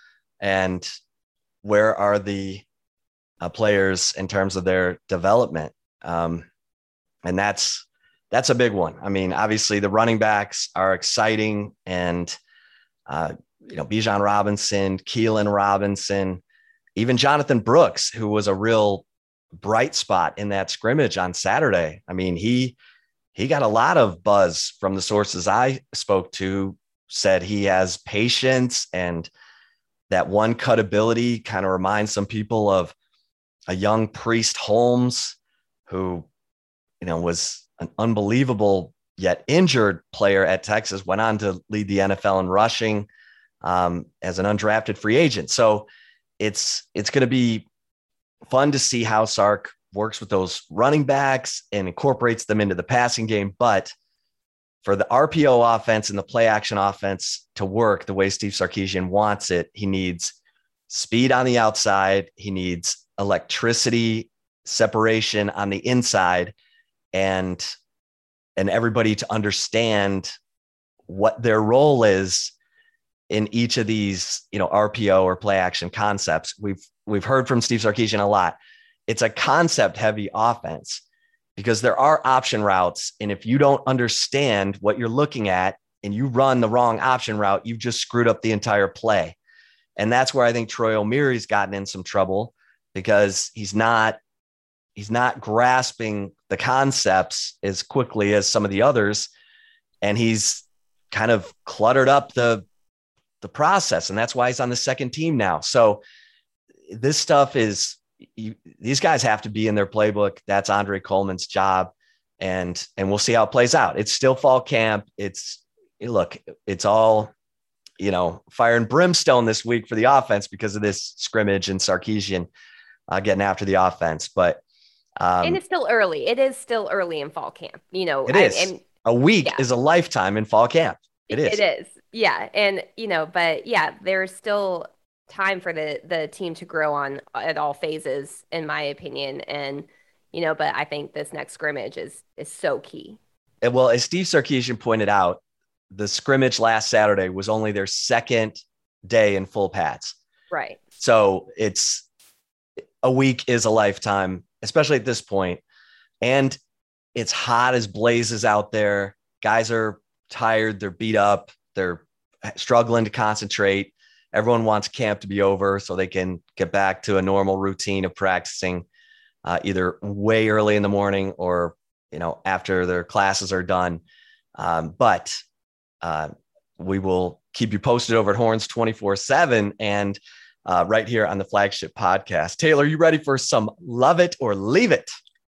And where are the Uh, players in terms of their development. Um, and that's, that's a big one. I mean, obviously the running backs are exciting, and, uh, you know, Bijan Robinson, Keelan Robinson, even Jonathan Brooks, who was a real bright spot in that scrimmage on Saturday. I mean, he, he got a lot of buzz from the sources I spoke to, said he has patience and that one cut ability kind of reminds some people of a young Priest Holmes, who, you know, was an unbelievable yet injured player at Texas, went on to lead the N F L in rushing um, as an undrafted free agent. So it's, it's going to be fun to see how Sark works with those running backs and incorporates them into the passing game. But for the R P O offense and the play action offense to work the way Steve Sarkisian wants it, he needs speed on the outside. He needs electricity, separation on the inside, and, and everybody to understand what their role is in each of these, you know, R P O or play action concepts. We've, we've heard from Steve Sarkisian a lot. It's a concept heavy offense because there are option routes. And if you don't understand what you're looking at and you run the wrong option route, you've just screwed up the entire play. And that's where I think Troy O'Meary's gotten in some trouble, because he's not, he's not grasping the concepts as quickly as some of the others. And he's kind of cluttered up the, the process. And that's why he's on the second team now. So this stuff is, You, these guys have to be in their playbook. That's Andre Coleman's job. And, and we'll see how it plays out. It's still fall camp. It's look, it's all, you know, fire and brimstone this week for the offense because of this scrimmage and Sarkisian uh, getting after the offense. But, um, and it's still early. It is still early in fall camp. You know, it is. I, and, a week yeah. is a lifetime in fall camp. It is. It is. Yeah. And, you know, but yeah, there's still time for the the team to grow on at all phases, in my opinion. And, you know, but I think this next scrimmage is is so key. And well, as Steve Sarkisian pointed out, the scrimmage last Saturday was only their second day in full pads. Right. So it's a week is a lifetime, especially at this point. And it's hot as blazes out there. Guys are tired. They're beat up. They're struggling to concentrate. Everyone wants camp to be over so they can get back to a normal routine of practicing uh, either way early in the morning or, you know, after their classes are done. Um, but uh, we will keep you posted over at Horns twenty-four seven and uh, right here on the Flagship Podcast. Taylor, you ready for some Love It or Leave It?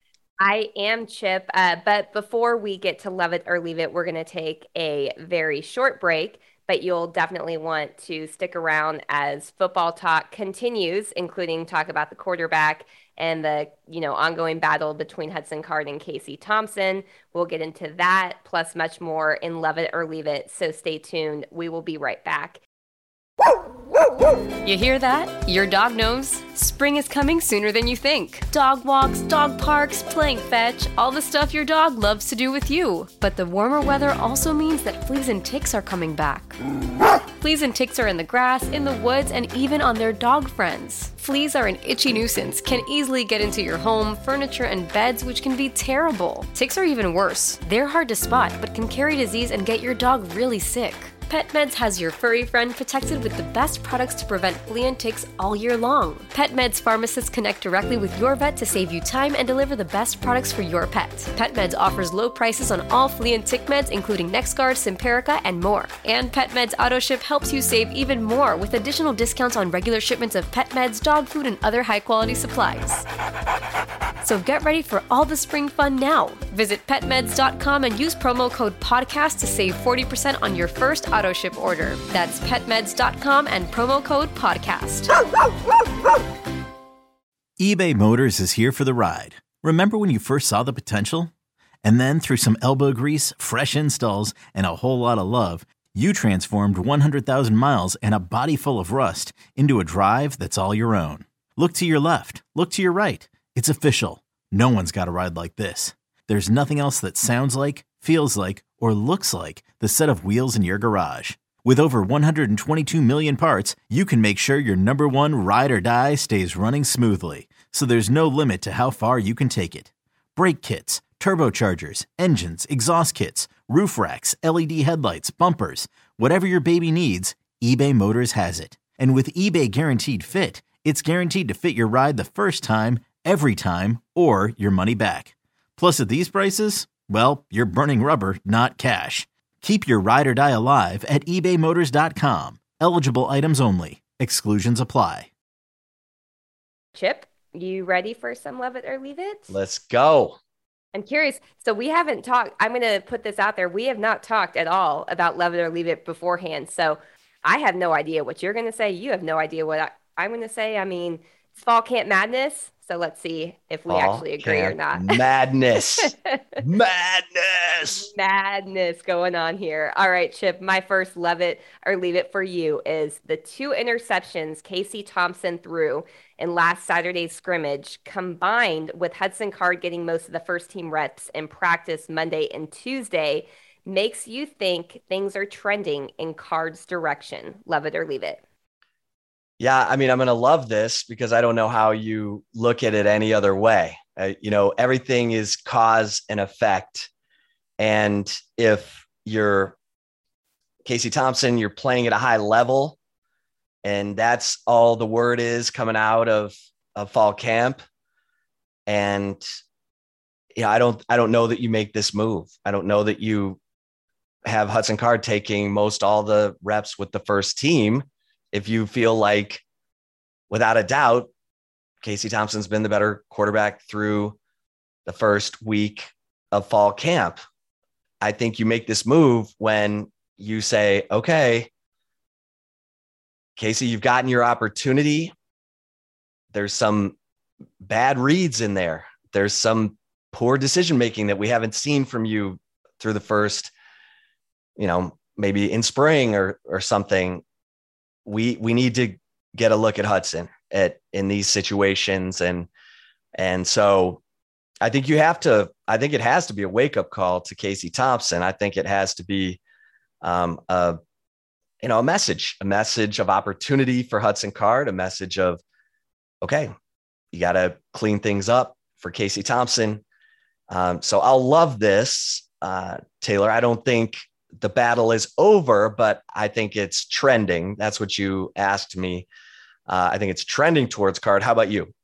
I am, Chip. Uh, but before we get to Love It or Leave It, we're going to take a very short break. But you'll definitely want to stick around as football talk continues, including talk about the quarterback and the, you know, ongoing battle between Hudson Card and Casey Thompson. We'll get into that, plus much more in Love It or Leave It. So stay tuned. We will be right back. You hear that? Your dog knows spring is coming sooner than you think. Dog walks, dog parks, playing fetch, all the stuff your dog loves to do with you. But the warmer weather also means that fleas and ticks are coming back. Fleas and ticks are in the grass, in the woods, and even on their dog friends. Fleas are an itchy nuisance, can easily get into your home, furniture, and beds, which can be terrible. Ticks are even worse. They're hard to spot, but can carry disease and get your dog really sick. PetMeds has your furry friend protected with the best products to prevent flea and ticks all year long. PetMeds pharmacists connect directly with your vet to save you time and deliver the best products for your pet. PetMeds offers low prices on all flea and tick meds, including NexGard, Simparica, and more. And PetMeds AutoShip helps you save even more with additional discounts on regular shipments of pet meds, dog food, and other high-quality supplies. So get ready for all the spring fun now. Visit pet meds dot com and use promo code podcast to save forty percent on your first auto ship order. That's pet meds dot com and promo code podcast. eBay Motors is here for the ride. Remember when you first saw the potential? And then through some elbow grease, fresh installs, and a whole lot of love, you transformed one hundred thousand miles and a body full of rust into a drive that's all your own. Look to your left. Look to your right. It's official. No one's got a ride like this. There's nothing else that sounds like, feels like, or looks like the set of wheels in your garage. With over one hundred twenty-two million parts, you can make sure your number one ride or die stays running smoothly. So there's no limit to how far you can take it. Brake kits, turbochargers, engines, exhaust kits, roof racks, L E D headlights, bumpers, whatever your baby needs, eBay Motors has it. And with eBay Guaranteed Fit, it's guaranteed to fit your ride the first time, every time, or your money back. Plus, at these prices, well, you're burning rubber, not cash. Keep your ride or die alive at ebay motors dot com. Eligible items only. Exclusions apply. Chip, you ready for some Love It or Leave It? Let's go. I'm curious. So we haven't talked. I'm going to put this out there. We have not talked at all about Love It or Leave It beforehand. So I have no idea what you're going to say. You have no idea what I, I'm going to say. I mean, it's fall camp madness. So let's see if we Fall actually agree or camp not. Madness. Madness. Madness going on here. All right, Chip, my first Love It or Leave It for you is the two interceptions Casey Thompson threw in last Saturday's scrimmage, combined with Hudson Card getting most of the first team reps in practice Monday and Tuesday, makes you think things are trending in Card's direction. Love it or leave it? Yeah, I mean, I'm going to love this because I don't know how you look at it any other way. Uh, you know, everything is cause and effect. And if you're Casey Thompson, you're playing at a high level, and that's all the word is coming out of, of fall camp. And yeah, I don't, I don't know that you make this move. I don't know that you have Hudson Card taking most all the reps with the first team. If you feel like, without a doubt, Casey Thompson's been the better quarterback through the first week of fall camp, I think you make this move when you say, okay, Casey, you've gotten your opportunity. There's some bad reads in there. There's some poor decision-making that we haven't seen from you through the first, you know, maybe in spring or, or something. We, we need to get a look at Hudson at in these situations. And, and so I think you have to, I think it has to be a wake-up call to Casey Thompson. I think it has to be um, a, you know, a message, a message of opportunity for Hudson Card, a message of, okay, you got to clean things up for Casey Thompson. Um, so I'll love this, uh, Taylor. I don't think the battle is over, but I think it's trending. That's what you asked me. Uh, I think it's trending towards Card. How about you?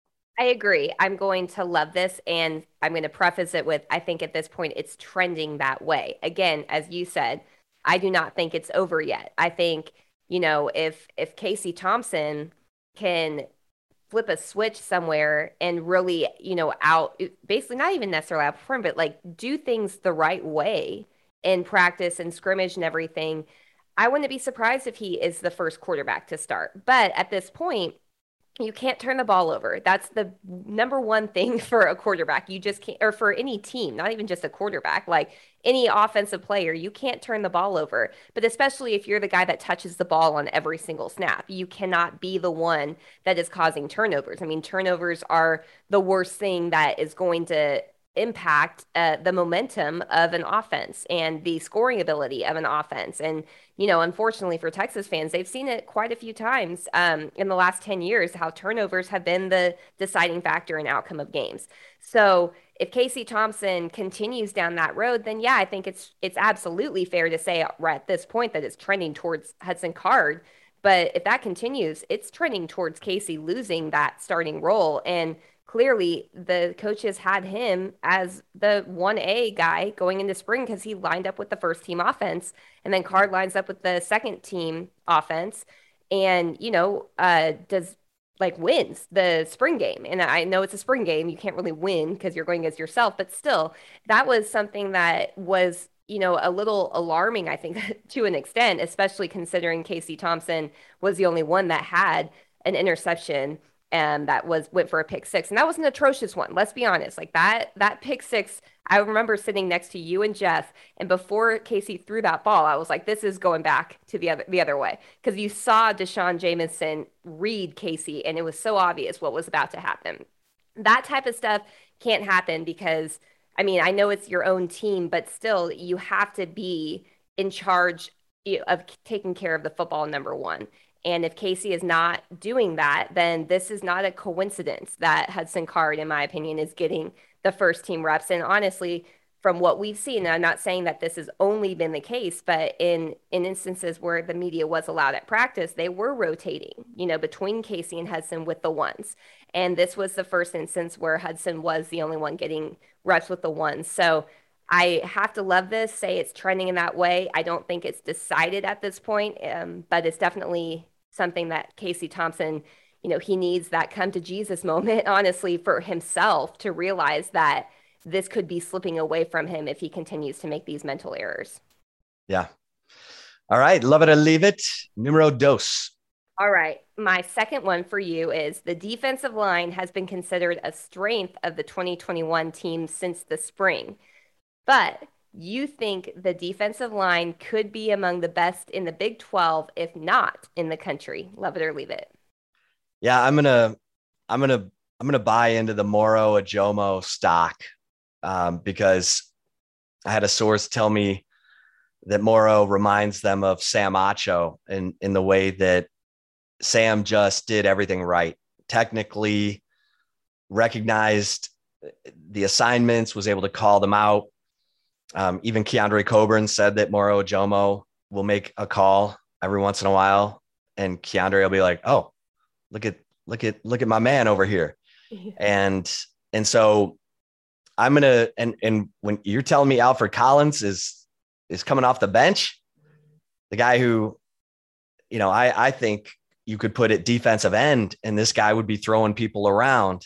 I agree. I'm going to love this, and I'm going to preface it with, I think at this point it's trending that way. Again, as you said, I do not think it's over yet. I think, you know, if if Casey Thompson can flip a switch somewhere and really, you know, out, basically not even necessarily outperform, but like do things the right way in practice and scrimmage and everything, I wouldn't be surprised if he is the first quarterback to start. But at this point, you can't turn the ball over. That's the number one thing for a quarterback. You just can't, or for any team, not even just a quarterback, like any offensive player, you can't turn the ball over. But especially if you're the guy that touches the ball on every single snap, you cannot be the one that is causing turnovers. I mean, turnovers are the worst thing that is going to impact uh, the momentum of an offense and the scoring ability of an offense. And, you know, unfortunately for Texas fans, they've seen it quite a few times um, in the last ten years, how turnovers have been the deciding factor in outcome of games. So if Casey Thompson continues down that road, then yeah, I think it's it's absolutely fair to say right at this point that it's trending towards Hudson Card. But if that continues, it's trending towards Casey losing that starting role. And clearly the coaches had him as the one A guy going into spring because he lined up with the first team offense, and then Card lines up with the second team offense and, you know, uh, does like wins the spring game. And I know it's a spring game. You can't really win because you're going against yourself, but still that was something that was, you know, a little alarming, I think, to an extent, especially considering Casey Thompson was the only one that had an interception and that was went for a pick six. And that was an atrocious one. Let's be honest. Like that, that pick six, I remember sitting next to you and Jeff. And before Casey threw that ball, I was like, this is going back to the other, the other way. Cause you saw Deshaun Jamison read Casey and it was so obvious what was about to happen. That type of stuff can't happen because, I mean, I know it's your own team, but still you have to be in charge of taking care of the football, number one. And if Casey is not doing that, then this is not a coincidence that Hudson Card, in my opinion, is getting the first team reps. And honestly, from what we've seen, and I'm not saying that this has only been the case, but in, in instances where the media was allowed at practice, they were rotating, you know, between Casey and Hudson with the ones. And this was the first instance where Hudson was the only one getting reps with the ones. So I have to love this, say it's trending in that way. I don't think it's decided at this point, um, but it's definitely something that Casey Thompson, you know, he needs that come to Jesus moment, honestly, for himself to realize that this could be slipping away from him if he continues to make these mental errors. Yeah. All right. Love it or leave it. Numero dos. All right. My second one for you is the defensive line has been considered a strength of the twenty twenty-one team since the spring. But you think the defensive line could be among the best in the Big twelve, if not in the country. Love it or leave it. Yeah, I'm going to, I'm going to, I'm going to buy into the Moro Ajomo stock um, because I had a source tell me that Moro reminds them of Sam Acho in, in the way that Sam just did everything right. Technically recognized the assignments, was able to call them out. Um, even Keandre Coburn said that Moro Ajomo will make a call every once in a while. And Keandre will be like, oh, look at, look at, look at my man over here. Yeah. And, and so I'm going to, and, and when you're telling me Alfred Collins is, is coming off the bench, the guy who, you know, I, I think you could put it defensive end and this guy would be throwing people around.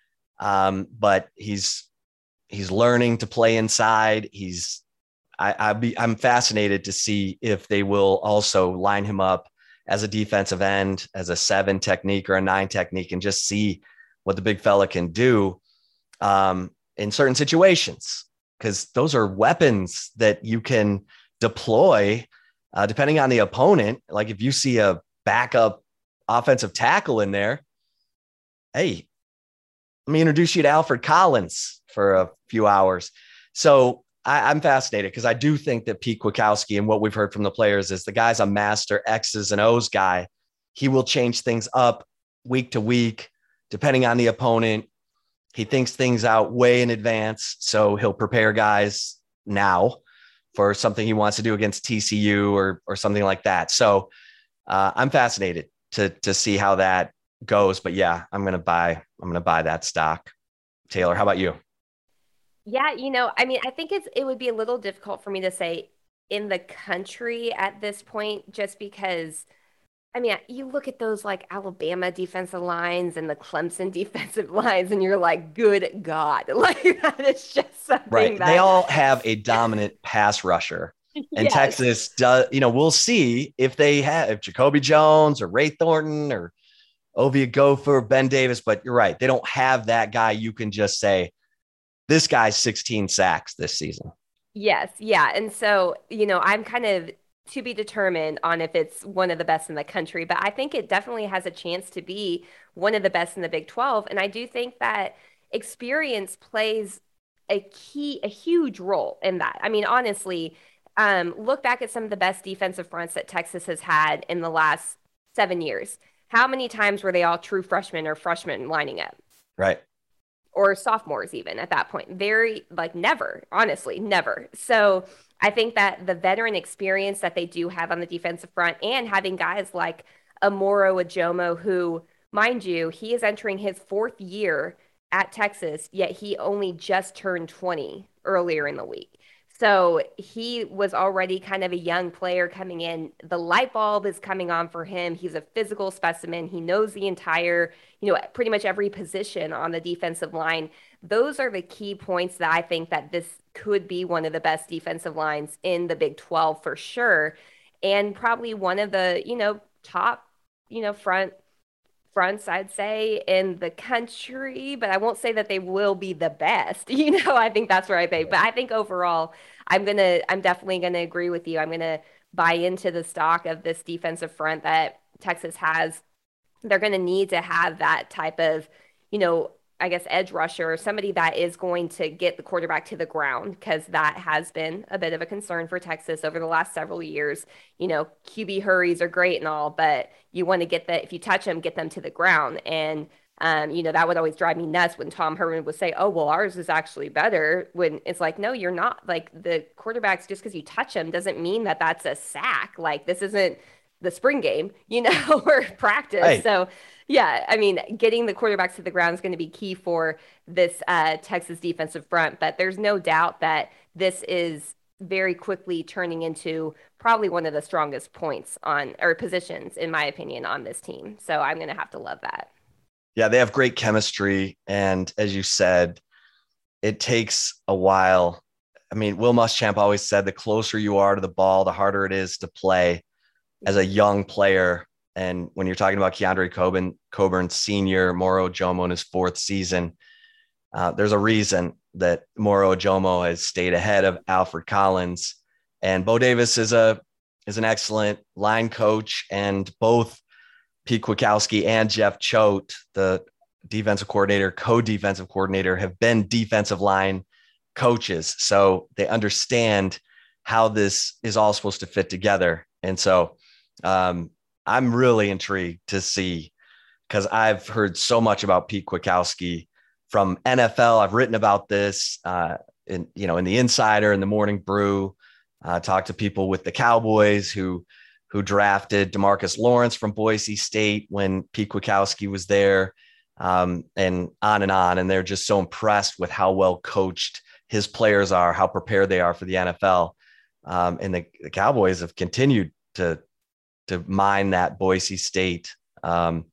Um, but he's, he's learning to play inside. He's, I, I'd be, I'm fascinated to see if they will also line him up as a defensive end, as a seven technique or a nine technique, and just see what the big fella can do um, in certain situations. Because those are weapons that you can deploy uh, depending on the opponent. Like if you see a backup offensive tackle in there, hey, let me introduce you to Alfred Collins for a few hours. So I, I'm fascinated because I do think that Pete Kwiatkowski and what we've heard from the players is the guy's a master X's and O's guy. He will change things up week to week, depending on the opponent. He thinks things out way in advance. So he'll prepare guys now for something he wants to do against T C U or, or something like that. So uh, I'm fascinated to, to see how that goes, but yeah, I'm going to buy, I'm going to buy that stock. Taylor, how about you? Yeah. You know, I mean, I think it's, it would be a little difficult for me to say in the country at this point, just because, I mean, you look at those like Alabama defensive lines and the Clemson defensive lines and you're like, good God, like that is just something right. that... They all have a dominant pass rusher. And yes. Texas does, you know, we'll see if they have, if Jacoby Jones or Ray Thornton or Ovia Gopher, Ben Davis, but you're right. They don't have that guy. You can just say, this guy's sixteen sacks this season. Yes. Yeah. And so, you know, I'm kind of to be determined on if it's one of the best in the country, but I think it definitely has a chance to be one of the best in the Big twelve. And I do think that experience plays a key, a huge role in that. I mean, honestly, um, look back at some of the best defensive fronts that Texas has had in the last seven years. How many times were they all true freshmen or freshmen lining up? Right. Or sophomores even at that point. Very, like never, honestly, never. So I think that the veteran experience that they do have on the defensive front and having guys like Moro Ajomo, who, mind you, he is entering his fourth year at Texas, yet he only just turned twenty earlier in the week. So he was already kind of a young player coming in. The light bulb is coming on for him. He's a physical specimen. He knows the entire, you know, pretty much every position on the defensive line. Those are the key points that I think that this could be one of the best defensive lines in the Big twelve for sure. And probably one of the, you know, top, you know, front fronts, I'd say, in the country, but I won't say that they will be the best. You know, I think that's where I think. But I think overall, I'm going to, I'm definitely going to agree with you. I'm going to buy into the stock of this defensive front that Texas has. They're going to need to have that type of, you know, I guess, edge rusher or somebody that is going to get the quarterback to the ground, because that has been a bit of a concern for Texas over the last several years. You know, Q B hurries are great and all, but you want to get that, if you touch them, get them to the ground. And, um, you know, that would always drive me nuts when Tom Herman would say, oh, well, ours is actually better, when it's like, no, you're not. Like, the quarterbacks, just because you touch them doesn't mean that that's a sack. Like, this isn't the spring game, you know, or practice. Right. So, yeah, I mean, getting the quarterbacks to the ground is going to be key for this uh, Texas defensive front. But there's no doubt that this is very quickly turning into probably one of the strongest points on or positions, in my opinion, on this team. So I'm going to have to love that. Yeah, they have great chemistry. And as you said, it takes a while. I mean, Will Muschamp always said the closer you are to the ball, the harder it is to play as a young player. And when you're talking about Keondre Coburn, Coburn Senior, Moro Ojomo in his fourth season, uh, there's a reason that Moro Ojomo has stayed ahead of Alfred Collins. And Bo Davis is a is an excellent line coach, and both Pete Kwiatkowski and Jeff Choate, the defensive coordinator, co-defensive coordinator, have been defensive line coaches. So they understand how this is all supposed to fit together. And so um, I'm really intrigued to see, because I've heard so much about Pete Kwiatkowski from N F L. I've written about this uh, in, you know, in the Insider, in the Morning Brew, uh, talked to people with the Cowboys who, who drafted DeMarcus Lawrence from Boise State when Pete Kwiatkowski was there, um, and on and on. And they're just so impressed with how well coached his players are, how prepared they are for the N F L. Um, and the, the Cowboys have continued to, to mine that Boise State um,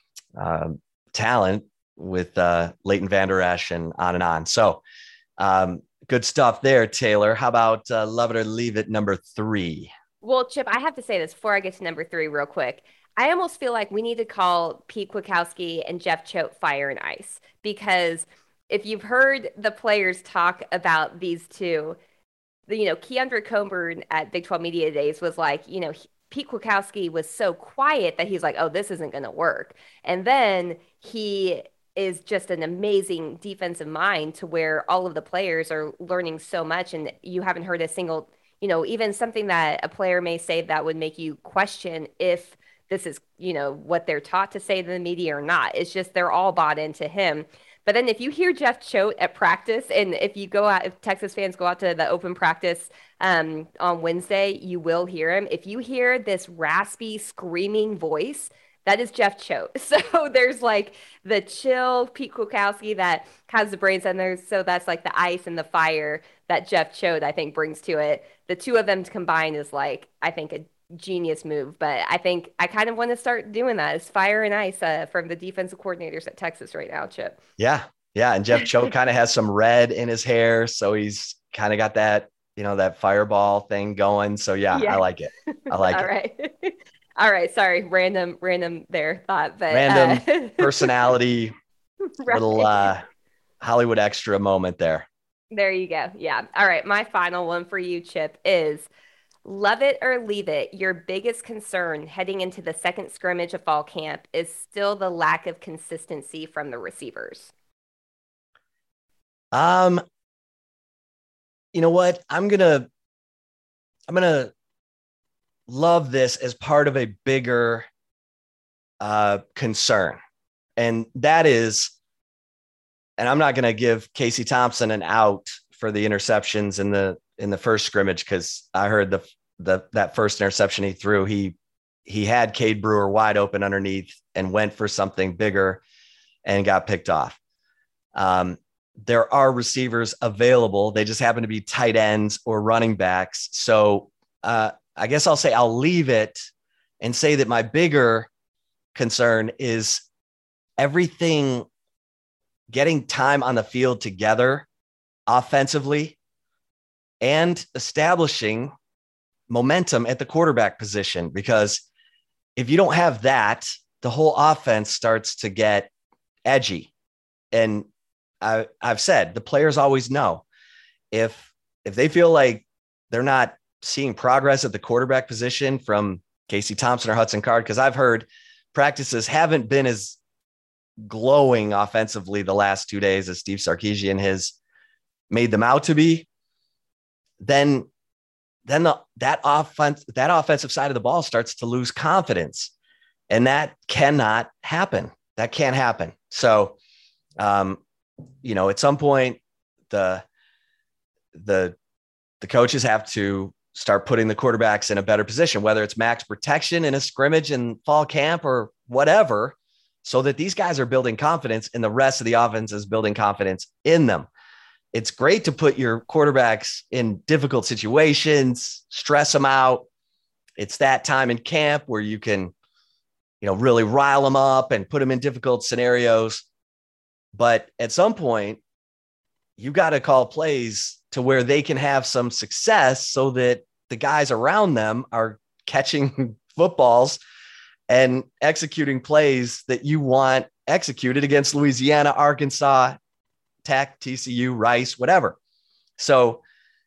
uh, talent with uh, Leighton Vander Esch and on and on. So um, good stuff there, Taylor. How about uh, love it or leave it number three? Well, Chip, I have to say this before I get to number three real quick. I almost feel like we need to call Pete Kwiatkowski and Jeff Choate fire and ice, because if you've heard the players talk about these two, the, you know, Keondre Coburn at Big twelve Media Days was like, you know, he, Pete Kwiatkowski was so quiet that he's like, oh, this isn't going to work. And then he is just an amazing defensive mind to where all of the players are learning so much. And you haven't heard a single, you know, even something that a player may say that would make you question if this is, you know, what they're taught to say to the media or not. It's just they're all bought into him. But then if you hear Jeff Choate at practice, and if you go out, if Texas fans go out to the open practice um, on Wednesday, you will hear him. If you hear this raspy, screaming voice, that is Jeff Choate. So there's like the chill Pete Kwiatkowski that has the brains, and there's, so that's like the ice and the fire that Jeff Choate, I think, brings to it. The two of them combined is like, I think, a genius move. But I think I kind of want to start doing that. It's fire and ice uh, from the defensive coordinators at Texas right now, Chip. Yeah. Yeah. And Jeff Choate kind of has some red in his hair. So he's kind of got that, you know, that fireball thing going. So yeah, yeah. I like it. I like All it. Right. All right. Sorry. Random, random there thought, but random uh, personality, right. Little uh, Hollywood extra moment there. There you go. Yeah. All right. My final one for you, Chip, is love it or leave it. Your biggest concern heading into the second scrimmage of fall camp is still the lack of consistency from the receivers. Um, you know what? I'm going to, I'm going to love this as part of a bigger uh, concern. And that is, and I'm not going to give Casey Thompson an out for the interceptions in the, in the first scrimmage, because I heard the, the, that first interception he threw, he, he had Cade Brewer wide open underneath and went for something bigger and got picked off. Um, there are receivers available. They just happen to be tight ends or running backs. So uh, I guess I'll say I'll leave it and say that my bigger concern is everything getting time on the field together offensively and establishing momentum at the quarterback position. Because if you don't have that, the whole offense starts to get edgy. And I, I've said the players always know if, if they feel like they're not seeing progress at the quarterback position from Casey Thompson or Hudson Card, because I've heard practices haven't been as glowing offensively the last two days as Steve Sarkisian has made them out to be, then, then the, that offense, that offensive side of the ball starts to lose confidence, and that cannot happen. That can't happen. So, um, you know, at some point the, the, the coaches have to start putting the quarterbacks in a better position, whether it's max protection in a scrimmage in fall camp or whatever, so that these guys are building confidence and the rest of the offense is building confidence in them. it's great to put your quarterbacks in difficult situations, stress them out. It's that time in camp where you can, you know, really rile them up and put them in difficult scenarios. But at some point, you got to call plays to where they can have some success so that the guys around them are catching footballs and executing plays that you want executed against Louisiana, Arkansas, Tech, T C U, Rice, whatever. So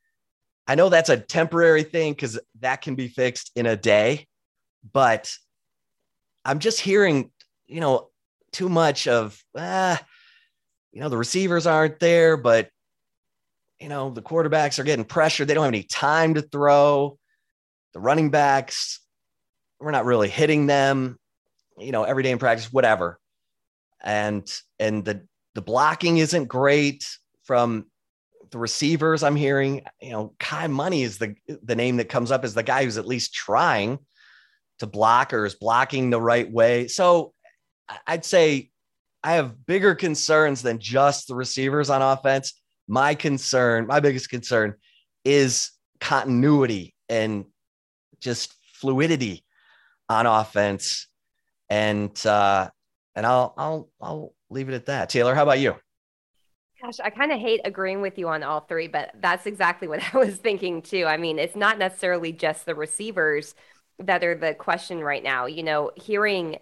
I know that's a temporary thing because that can be fixed in a day, but I'm just hearing, you know, too much of, ah, you know, the receivers aren't there, but, you know, the quarterbacks are getting pressured. They don't have any time to throw. The running backs, we're not really hitting them, you know, every day in practice, whatever. And, and the, the blocking isn't great from the receivers. I'm hearing, you know, Kai Money is the, the name that comes up as the guy who's at least trying to block or is blocking the right way. So I'd say I have bigger concerns than just the receivers on offense. My concern, my biggest concern is continuity and just fluidity on offense. And, uh, and I'll, I'll, I'll leave it at that. Taylor, how about you? Gosh, I kind of hate agreeing with you on all three, but that's exactly what I was thinking too. I mean, it's not necessarily just the receivers that are the question right now. You know, hearing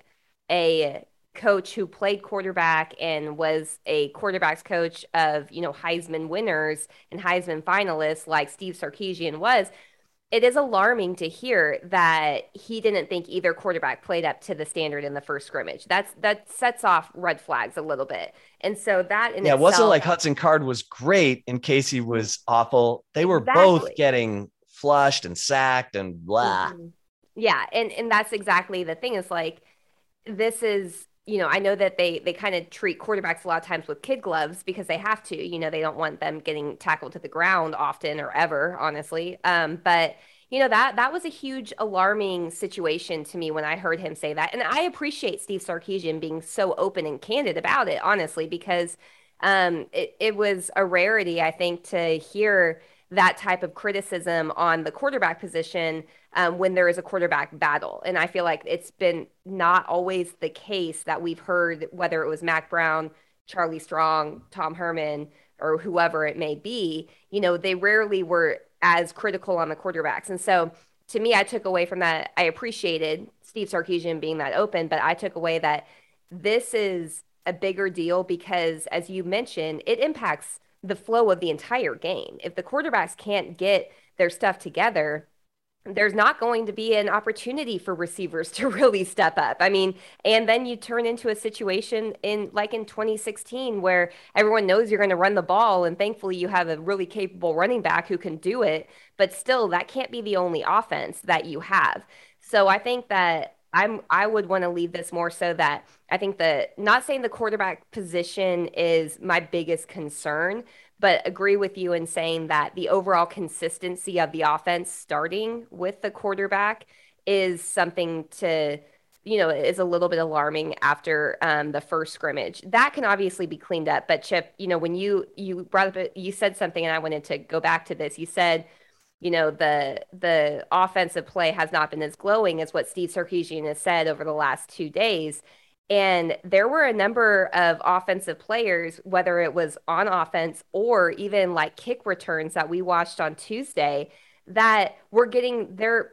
a coach who played quarterback and was a quarterback's coach of, you know, Heisman winners and Heisman finalists like Steve Sarkisian was, it is alarming to hear that he didn't think either quarterback played up to the standard in the first scrimmage. That's that sets off red flags a little bit. And so that in yeah, itself, it wasn't like Hudson Card was great and Casey was awful. They were exactly. both getting flushed and sacked and blah. Mm-hmm. Yeah, and and that's exactly the thing is like, this is, you know, I know that they they kind of treat quarterbacks a lot of times with kid gloves because they have to, you know, they don't want them getting tackled to the ground often or ever, honestly. Um, but you know, that that was a huge alarming situation to me when I heard him say that. And I appreciate Steve Sarkisian being so open and candid about it, honestly, because um, it, it was a rarity, I think, to hear that type of criticism on the quarterback position um, when there is a quarterback battle. And I feel like it's been not always the case that we've heard, whether it was Mac Brown, Charlie Strong, Tom Herman, or whoever it may be, you know, they rarely were as critical on the quarterbacks. And so to me, I took away from that, I appreciated Steve Sarkisian being that open, but I took away that this is a bigger deal because, as you mentioned, it impacts the flow of the entire game. If the quarterbacks can't get their stuff together, there's not going to be an opportunity for receivers to really step up. I mean, and then you turn into a situation in like in twenty sixteen where everyone knows you're going to run the ball. And thankfully you have a really capable running back who can do it, but still that can't be the only offense that you have. So I think that I'm, I would want to leave this more so that I think that, not saying the quarterback position is my biggest concern, but agree with you in saying that the overall consistency of the offense starting with the quarterback is something to, you know, is a little bit alarming after um, the first scrimmage. That can obviously be cleaned up. But Chip, you know, when you, you brought up, you said something and I wanted to go back to this. You said, you know, the the offensive play has not been as glowing as what Steve Sarkisian has said over the last two days. And there were a number of offensive players, whether it was on offense or even like kick returns that we watched on Tuesday, that were getting their,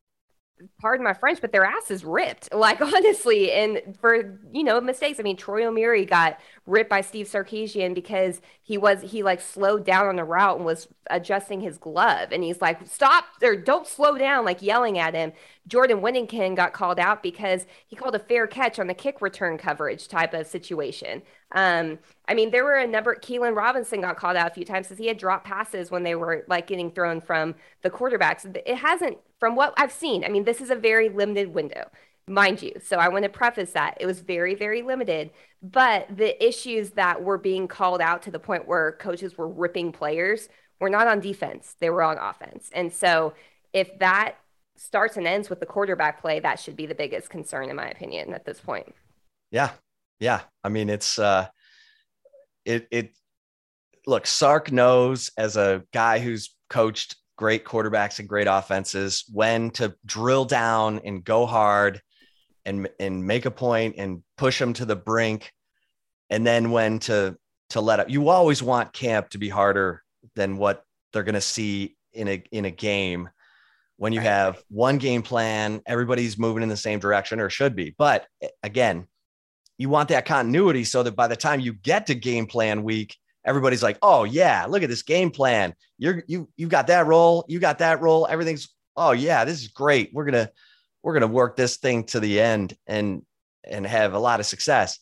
pardon my French, but their ass is ripped, like honestly, and for, you know, mistakes. I mean, Troy O'Meary got ripped by Steve Sarkisian because he was, he like slowed down on the route and was adjusting his glove. And he's like, stop or don't slow down, like yelling at him. Jordan Whittington got called out because he called a fair catch on the kick return coverage type of situation. Um, I mean, there were a number, Keelan Robinson got called out a few times because he had dropped passes when they were like getting thrown from the quarterbacks. It hasn't, from what I've seen, I mean, this is a very limited window, mind you. So I want to preface that. It was very, very limited. But the issues that were being called out to the point where coaches were ripping players were not on defense. They were on offense. And so if that starts and ends with the quarterback play, that should be the biggest concern, in my opinion, at this point. Yeah. Yeah. I mean, it's, uh, it, it, look, Sark knows, as a guy who's coached great quarterbacks and great offenses, when to drill down and go hard and, and make a point and push them to the brink. And then when to, to let up. You always want camp to be harder than what they're going to see in a, in a game. When you Right. have one game plan, everybody's moving in the same direction, or should be. But again, you want that continuity so that by the time you get to game plan week, everybody's like, oh yeah, look at this game plan. You're, you, you got that role. You got that role. Everything's, oh yeah, this is great. We're going to, we're going to work this thing to the end and, and have a lot of success.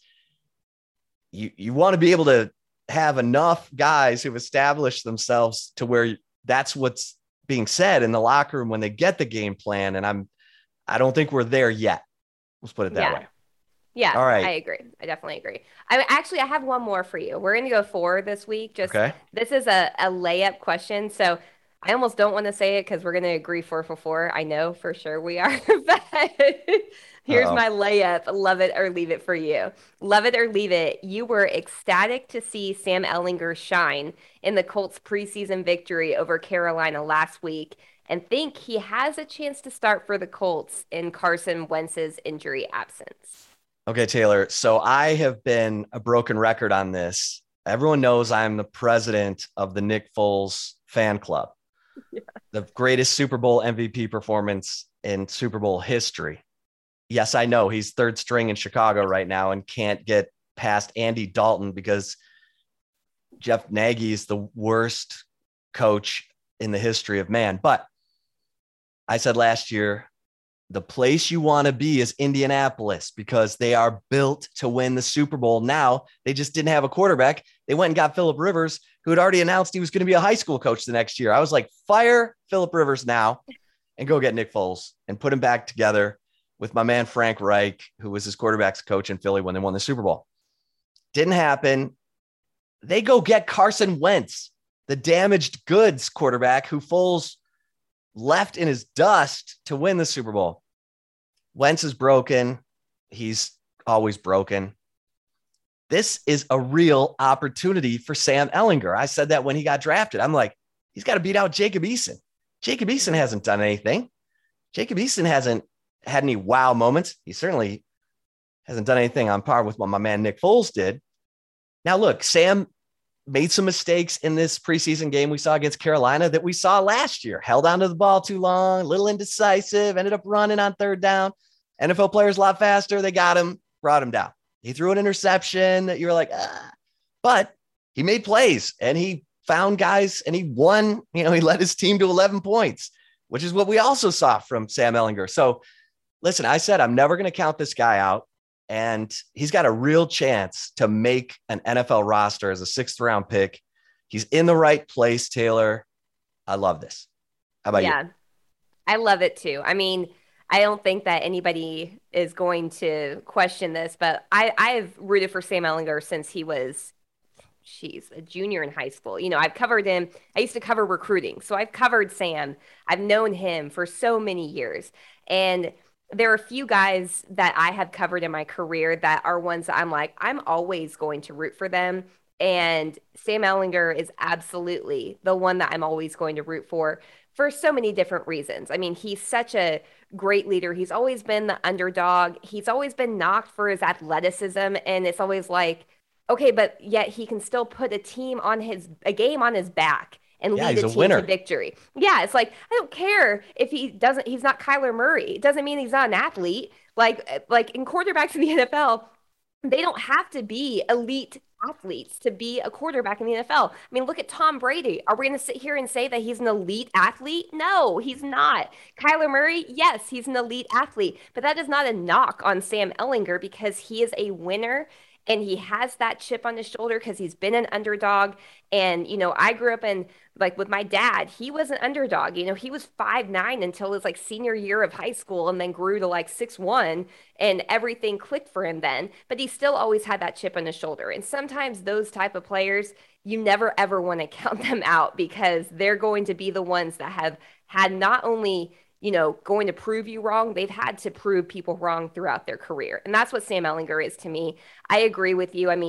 You, you want to be able to have enough guys who've established themselves to where that's what's being said in the locker room when they get the game plan. And I'm, I don't think we're there yet. Let's put it that Yeah. way. Yeah, All right. I agree. I definitely agree. I actually, I have one more for you. We're going to go four this week. Just Okay. This is a, a layup question. So I almost don't want to say it because we're going to agree four for four. I know for sure we are. But here's Uh-oh. my layup. Love it or leave it for you. Love it or leave it. You were ecstatic to see Sam Ehlinger shine in the Colts preseason victory over Carolina last week, and think he has a chance to start for the Colts in Carson Wentz's injury absence. Okay, Taylor. So I have been a broken record on this. Everyone knows I'm the president of the Nick Foles fan club, yeah. The greatest Super Bowl M V P performance in Super Bowl history. Yes, I know he's third string in Chicago right now and can't get past Andy Dalton because Jeff Nagy is the worst coach in the history of man. But I said last year, the place you want to be is Indianapolis because they are built to win the Super Bowl. Now they just didn't have a quarterback. They went and got Phillip Rivers, who had already announced he was going to be a high school coach the next year. I was like, fire Phillip Rivers now and go get Nick Foles and put him back together with my man, Frank Reich, who was his quarterback's coach in Philly when they won the Super Bowl. Didn't happen. They go get Carson Wentz, the damaged goods quarterback who Foles left in his dust to win the Super Bowl. Wentz is broken. He's always broken. This is a real opportunity for Sam Ehlinger. I said that when he got drafted. I'm like, he's got to beat out Jacob Eason. Jacob Eason hasn't done anything. Jacob Eason hasn't had any wow moments. He certainly hasn't done anything on par with what my man Nick Foles did. Now, look, Sam made some mistakes in this preseason game we saw against Carolina that we saw last year. Held onto the ball too long, a little indecisive, ended up running on third down. N F L players a lot faster. They got him, brought him down. He threw an interception that you were like, ah. But he made plays and he found guys and he won. You know, he led his team to eleven points, which is what we also saw from Sam Ehlinger. So listen, I said, I'm never going to count this guy out. And he's got a real chance to make an N F L roster as a sixth round pick. He's in the right place, Taylor. I love this. How about yeah, you? I love it too. I mean, I don't think that anybody is going to question this, but I, I've rooted for Sam Ehlinger since he was, she's a junior in high school. You know, I've covered him. I used to cover recruiting. So I've covered Sam. I've known him for so many years. And there are a few guys that I have covered in my career that are ones that I'm like, I'm always going to root for them. And Sam Ehlinger is absolutely the one that I'm always going to root for for so many different reasons. I mean, he's such a great leader. He's always been the underdog. He's always been knocked for his athleticism. And it's always like, okay, but yet he can still put a team on his, a game on his back and Yeah, lead he's a a team winner. to victory. Yeah, it's like, I don't care if he doesn't, he's not Kyler Murray. It doesn't mean he's not an athlete. Like, like in quarterbacks in the N F L, they don't have to be elite athletes to be a quarterback in the N F L. I mean, look at Tom Brady. Are we going to sit here and say that he's an elite athlete? No, he's not. Kyler Murray, yes, he's an elite athlete, but that is not a knock on Sam Ehlinger because he is a winner. And he has that chip on his shoulder because he's been an underdog. And, you know, I grew up in, like, with my dad, he was an underdog. You know, he was five nine until his, like, senior year of high school and then grew to, like, six one. And everything clicked for him then. But he still always had that chip on his shoulder. And sometimes those type of players, you never, ever want to count them out because they're going to be the ones that have had not only – you know, going to prove you wrong. They've had to prove people wrong throughout their career. And that's what Sam Ehlinger is to me. I agree with you. I mean,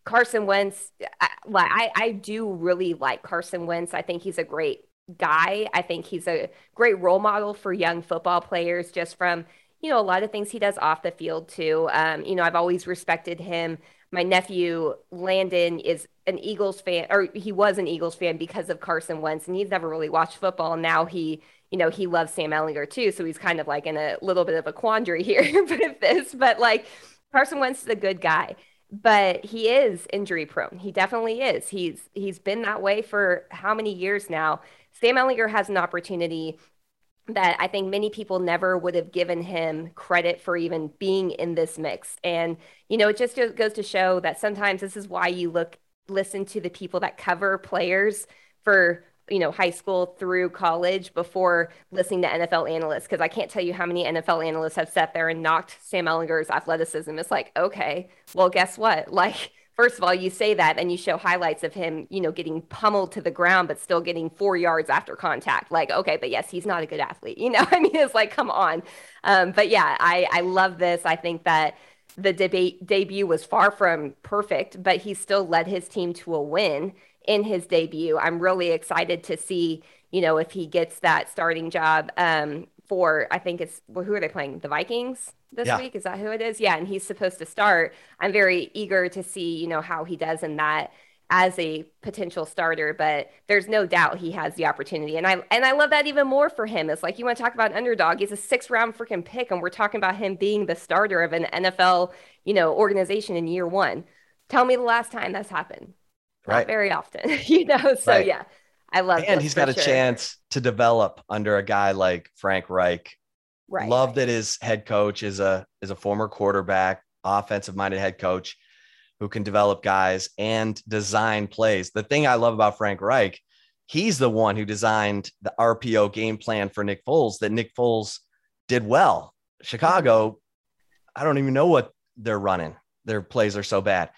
Carson Wentz, I, well, I, I do really like Carson Wentz. I think he's a great guy. I think he's a great role model for young football players, just from, you know, a lot of things he does off the field too. Um, you know, I've always respected him. My nephew Landon is an Eagles fan, or he was an Eagles fan because of Carson Wentz, and he's never really watched football. And now he, you know, he loves Sam Ehlinger too. So he's kind of like in a little bit of a quandary here with this, but like Carson Wentz is a good guy, but he is injury prone. He definitely is. He's, he's been that way for how many years now? Sam Ehlinger has an opportunity that I think many people never would have given him credit for even being in this mix. And, you know, it just goes to show that sometimes this is why you look, listen to the people that cover players for, you know, high school through college before listening to N F L analysts. Cause I can't tell you how many N F L analysts have sat there and knocked Sam Ehlinger's athleticism. It's like, okay, well, guess what? Like, first of all, you say that and you show highlights of him, you know, getting pummeled to the ground, but still getting four yards after contact. Like, okay, but yes, he's not a good athlete. You know, I mean, it's like, come on. Um, but yeah, I, I love this. I think that the debate debut was far from perfect, but he still led his team to a win in his debut. I'm really excited to see, you know, if he gets that starting job um, for, I think it's, well, who are they playing? The Vikings this yeah. week? Is that who it is? Yeah. And he's supposed to start. I'm very eager to see, you know, how he does in that as a potential starter, but there's no doubt he has the opportunity. And I, and I love that even more for him. It's like, you want to talk about an underdog. He's a six round freaking pick. And we're talking about him being the starter of an N F L, you know, organization in year one. Tell me the last time that's happened. Right. Not very often, you know? So right. yeah, I love it. And he's got a sure. chance to develop under a guy like Frank Reich. Right. Love that his head coach is a, is a former quarterback, offensive minded head coach who can develop guys and design plays. The thing I love about Frank Reich, he's the one who designed the R P O game plan for Nick Foles that Nick Foles did well. Chicago, I don't even know what they're running. Their plays are so bad.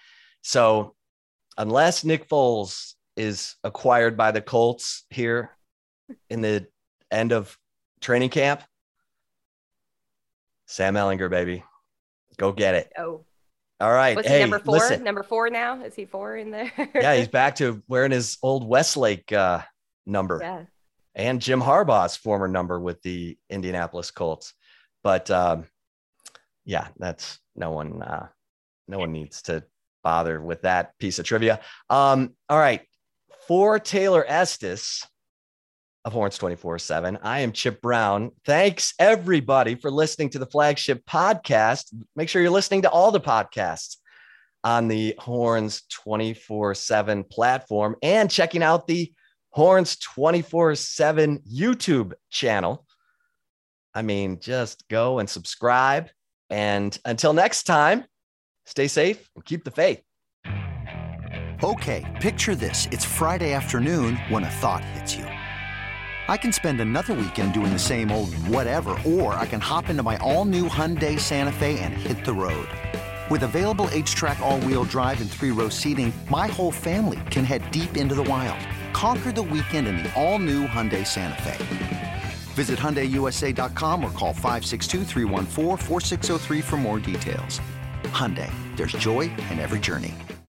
So unless Nick Foles is acquired by the Colts here in the end of training camp, Sam Ehlinger, baby, go get it. Oh, all right. Was hey, he number four? Listen. Number four now? Is he four in there? Yeah, he's back to wearing his old Westlake uh, number. Yeah. And Jim Harbaugh's former number with the Indianapolis Colts. But um, yeah, that's no one. Uh, no one needs to bother with that piece of trivia. Um, all right. For Taylor Estes of Horns twenty-four seven, I am Chip Brown. Thanks everybody for listening to the Flagship Podcast. Make sure you're listening to all the podcasts on the Horns twenty-four seven platform and checking out the Horns twenty-four seven YouTube channel. I mean, just go and subscribe. And until next time, stay safe and keep the faith. Okay, picture this. It's Friday afternoon when a thought hits you. I can spend another weekend doing the same old whatever, or I can hop into my all-new Hyundai Santa Fe and hit the road. With available H-Track all-wheel drive and three-row seating, my whole family can head deep into the wild. Conquer the weekend in the all-new Hyundai Santa Fe. Visit Hyundai U S A dot com or call five six two, three one four, four six zero three for more details. Hyundai, there's joy in every journey.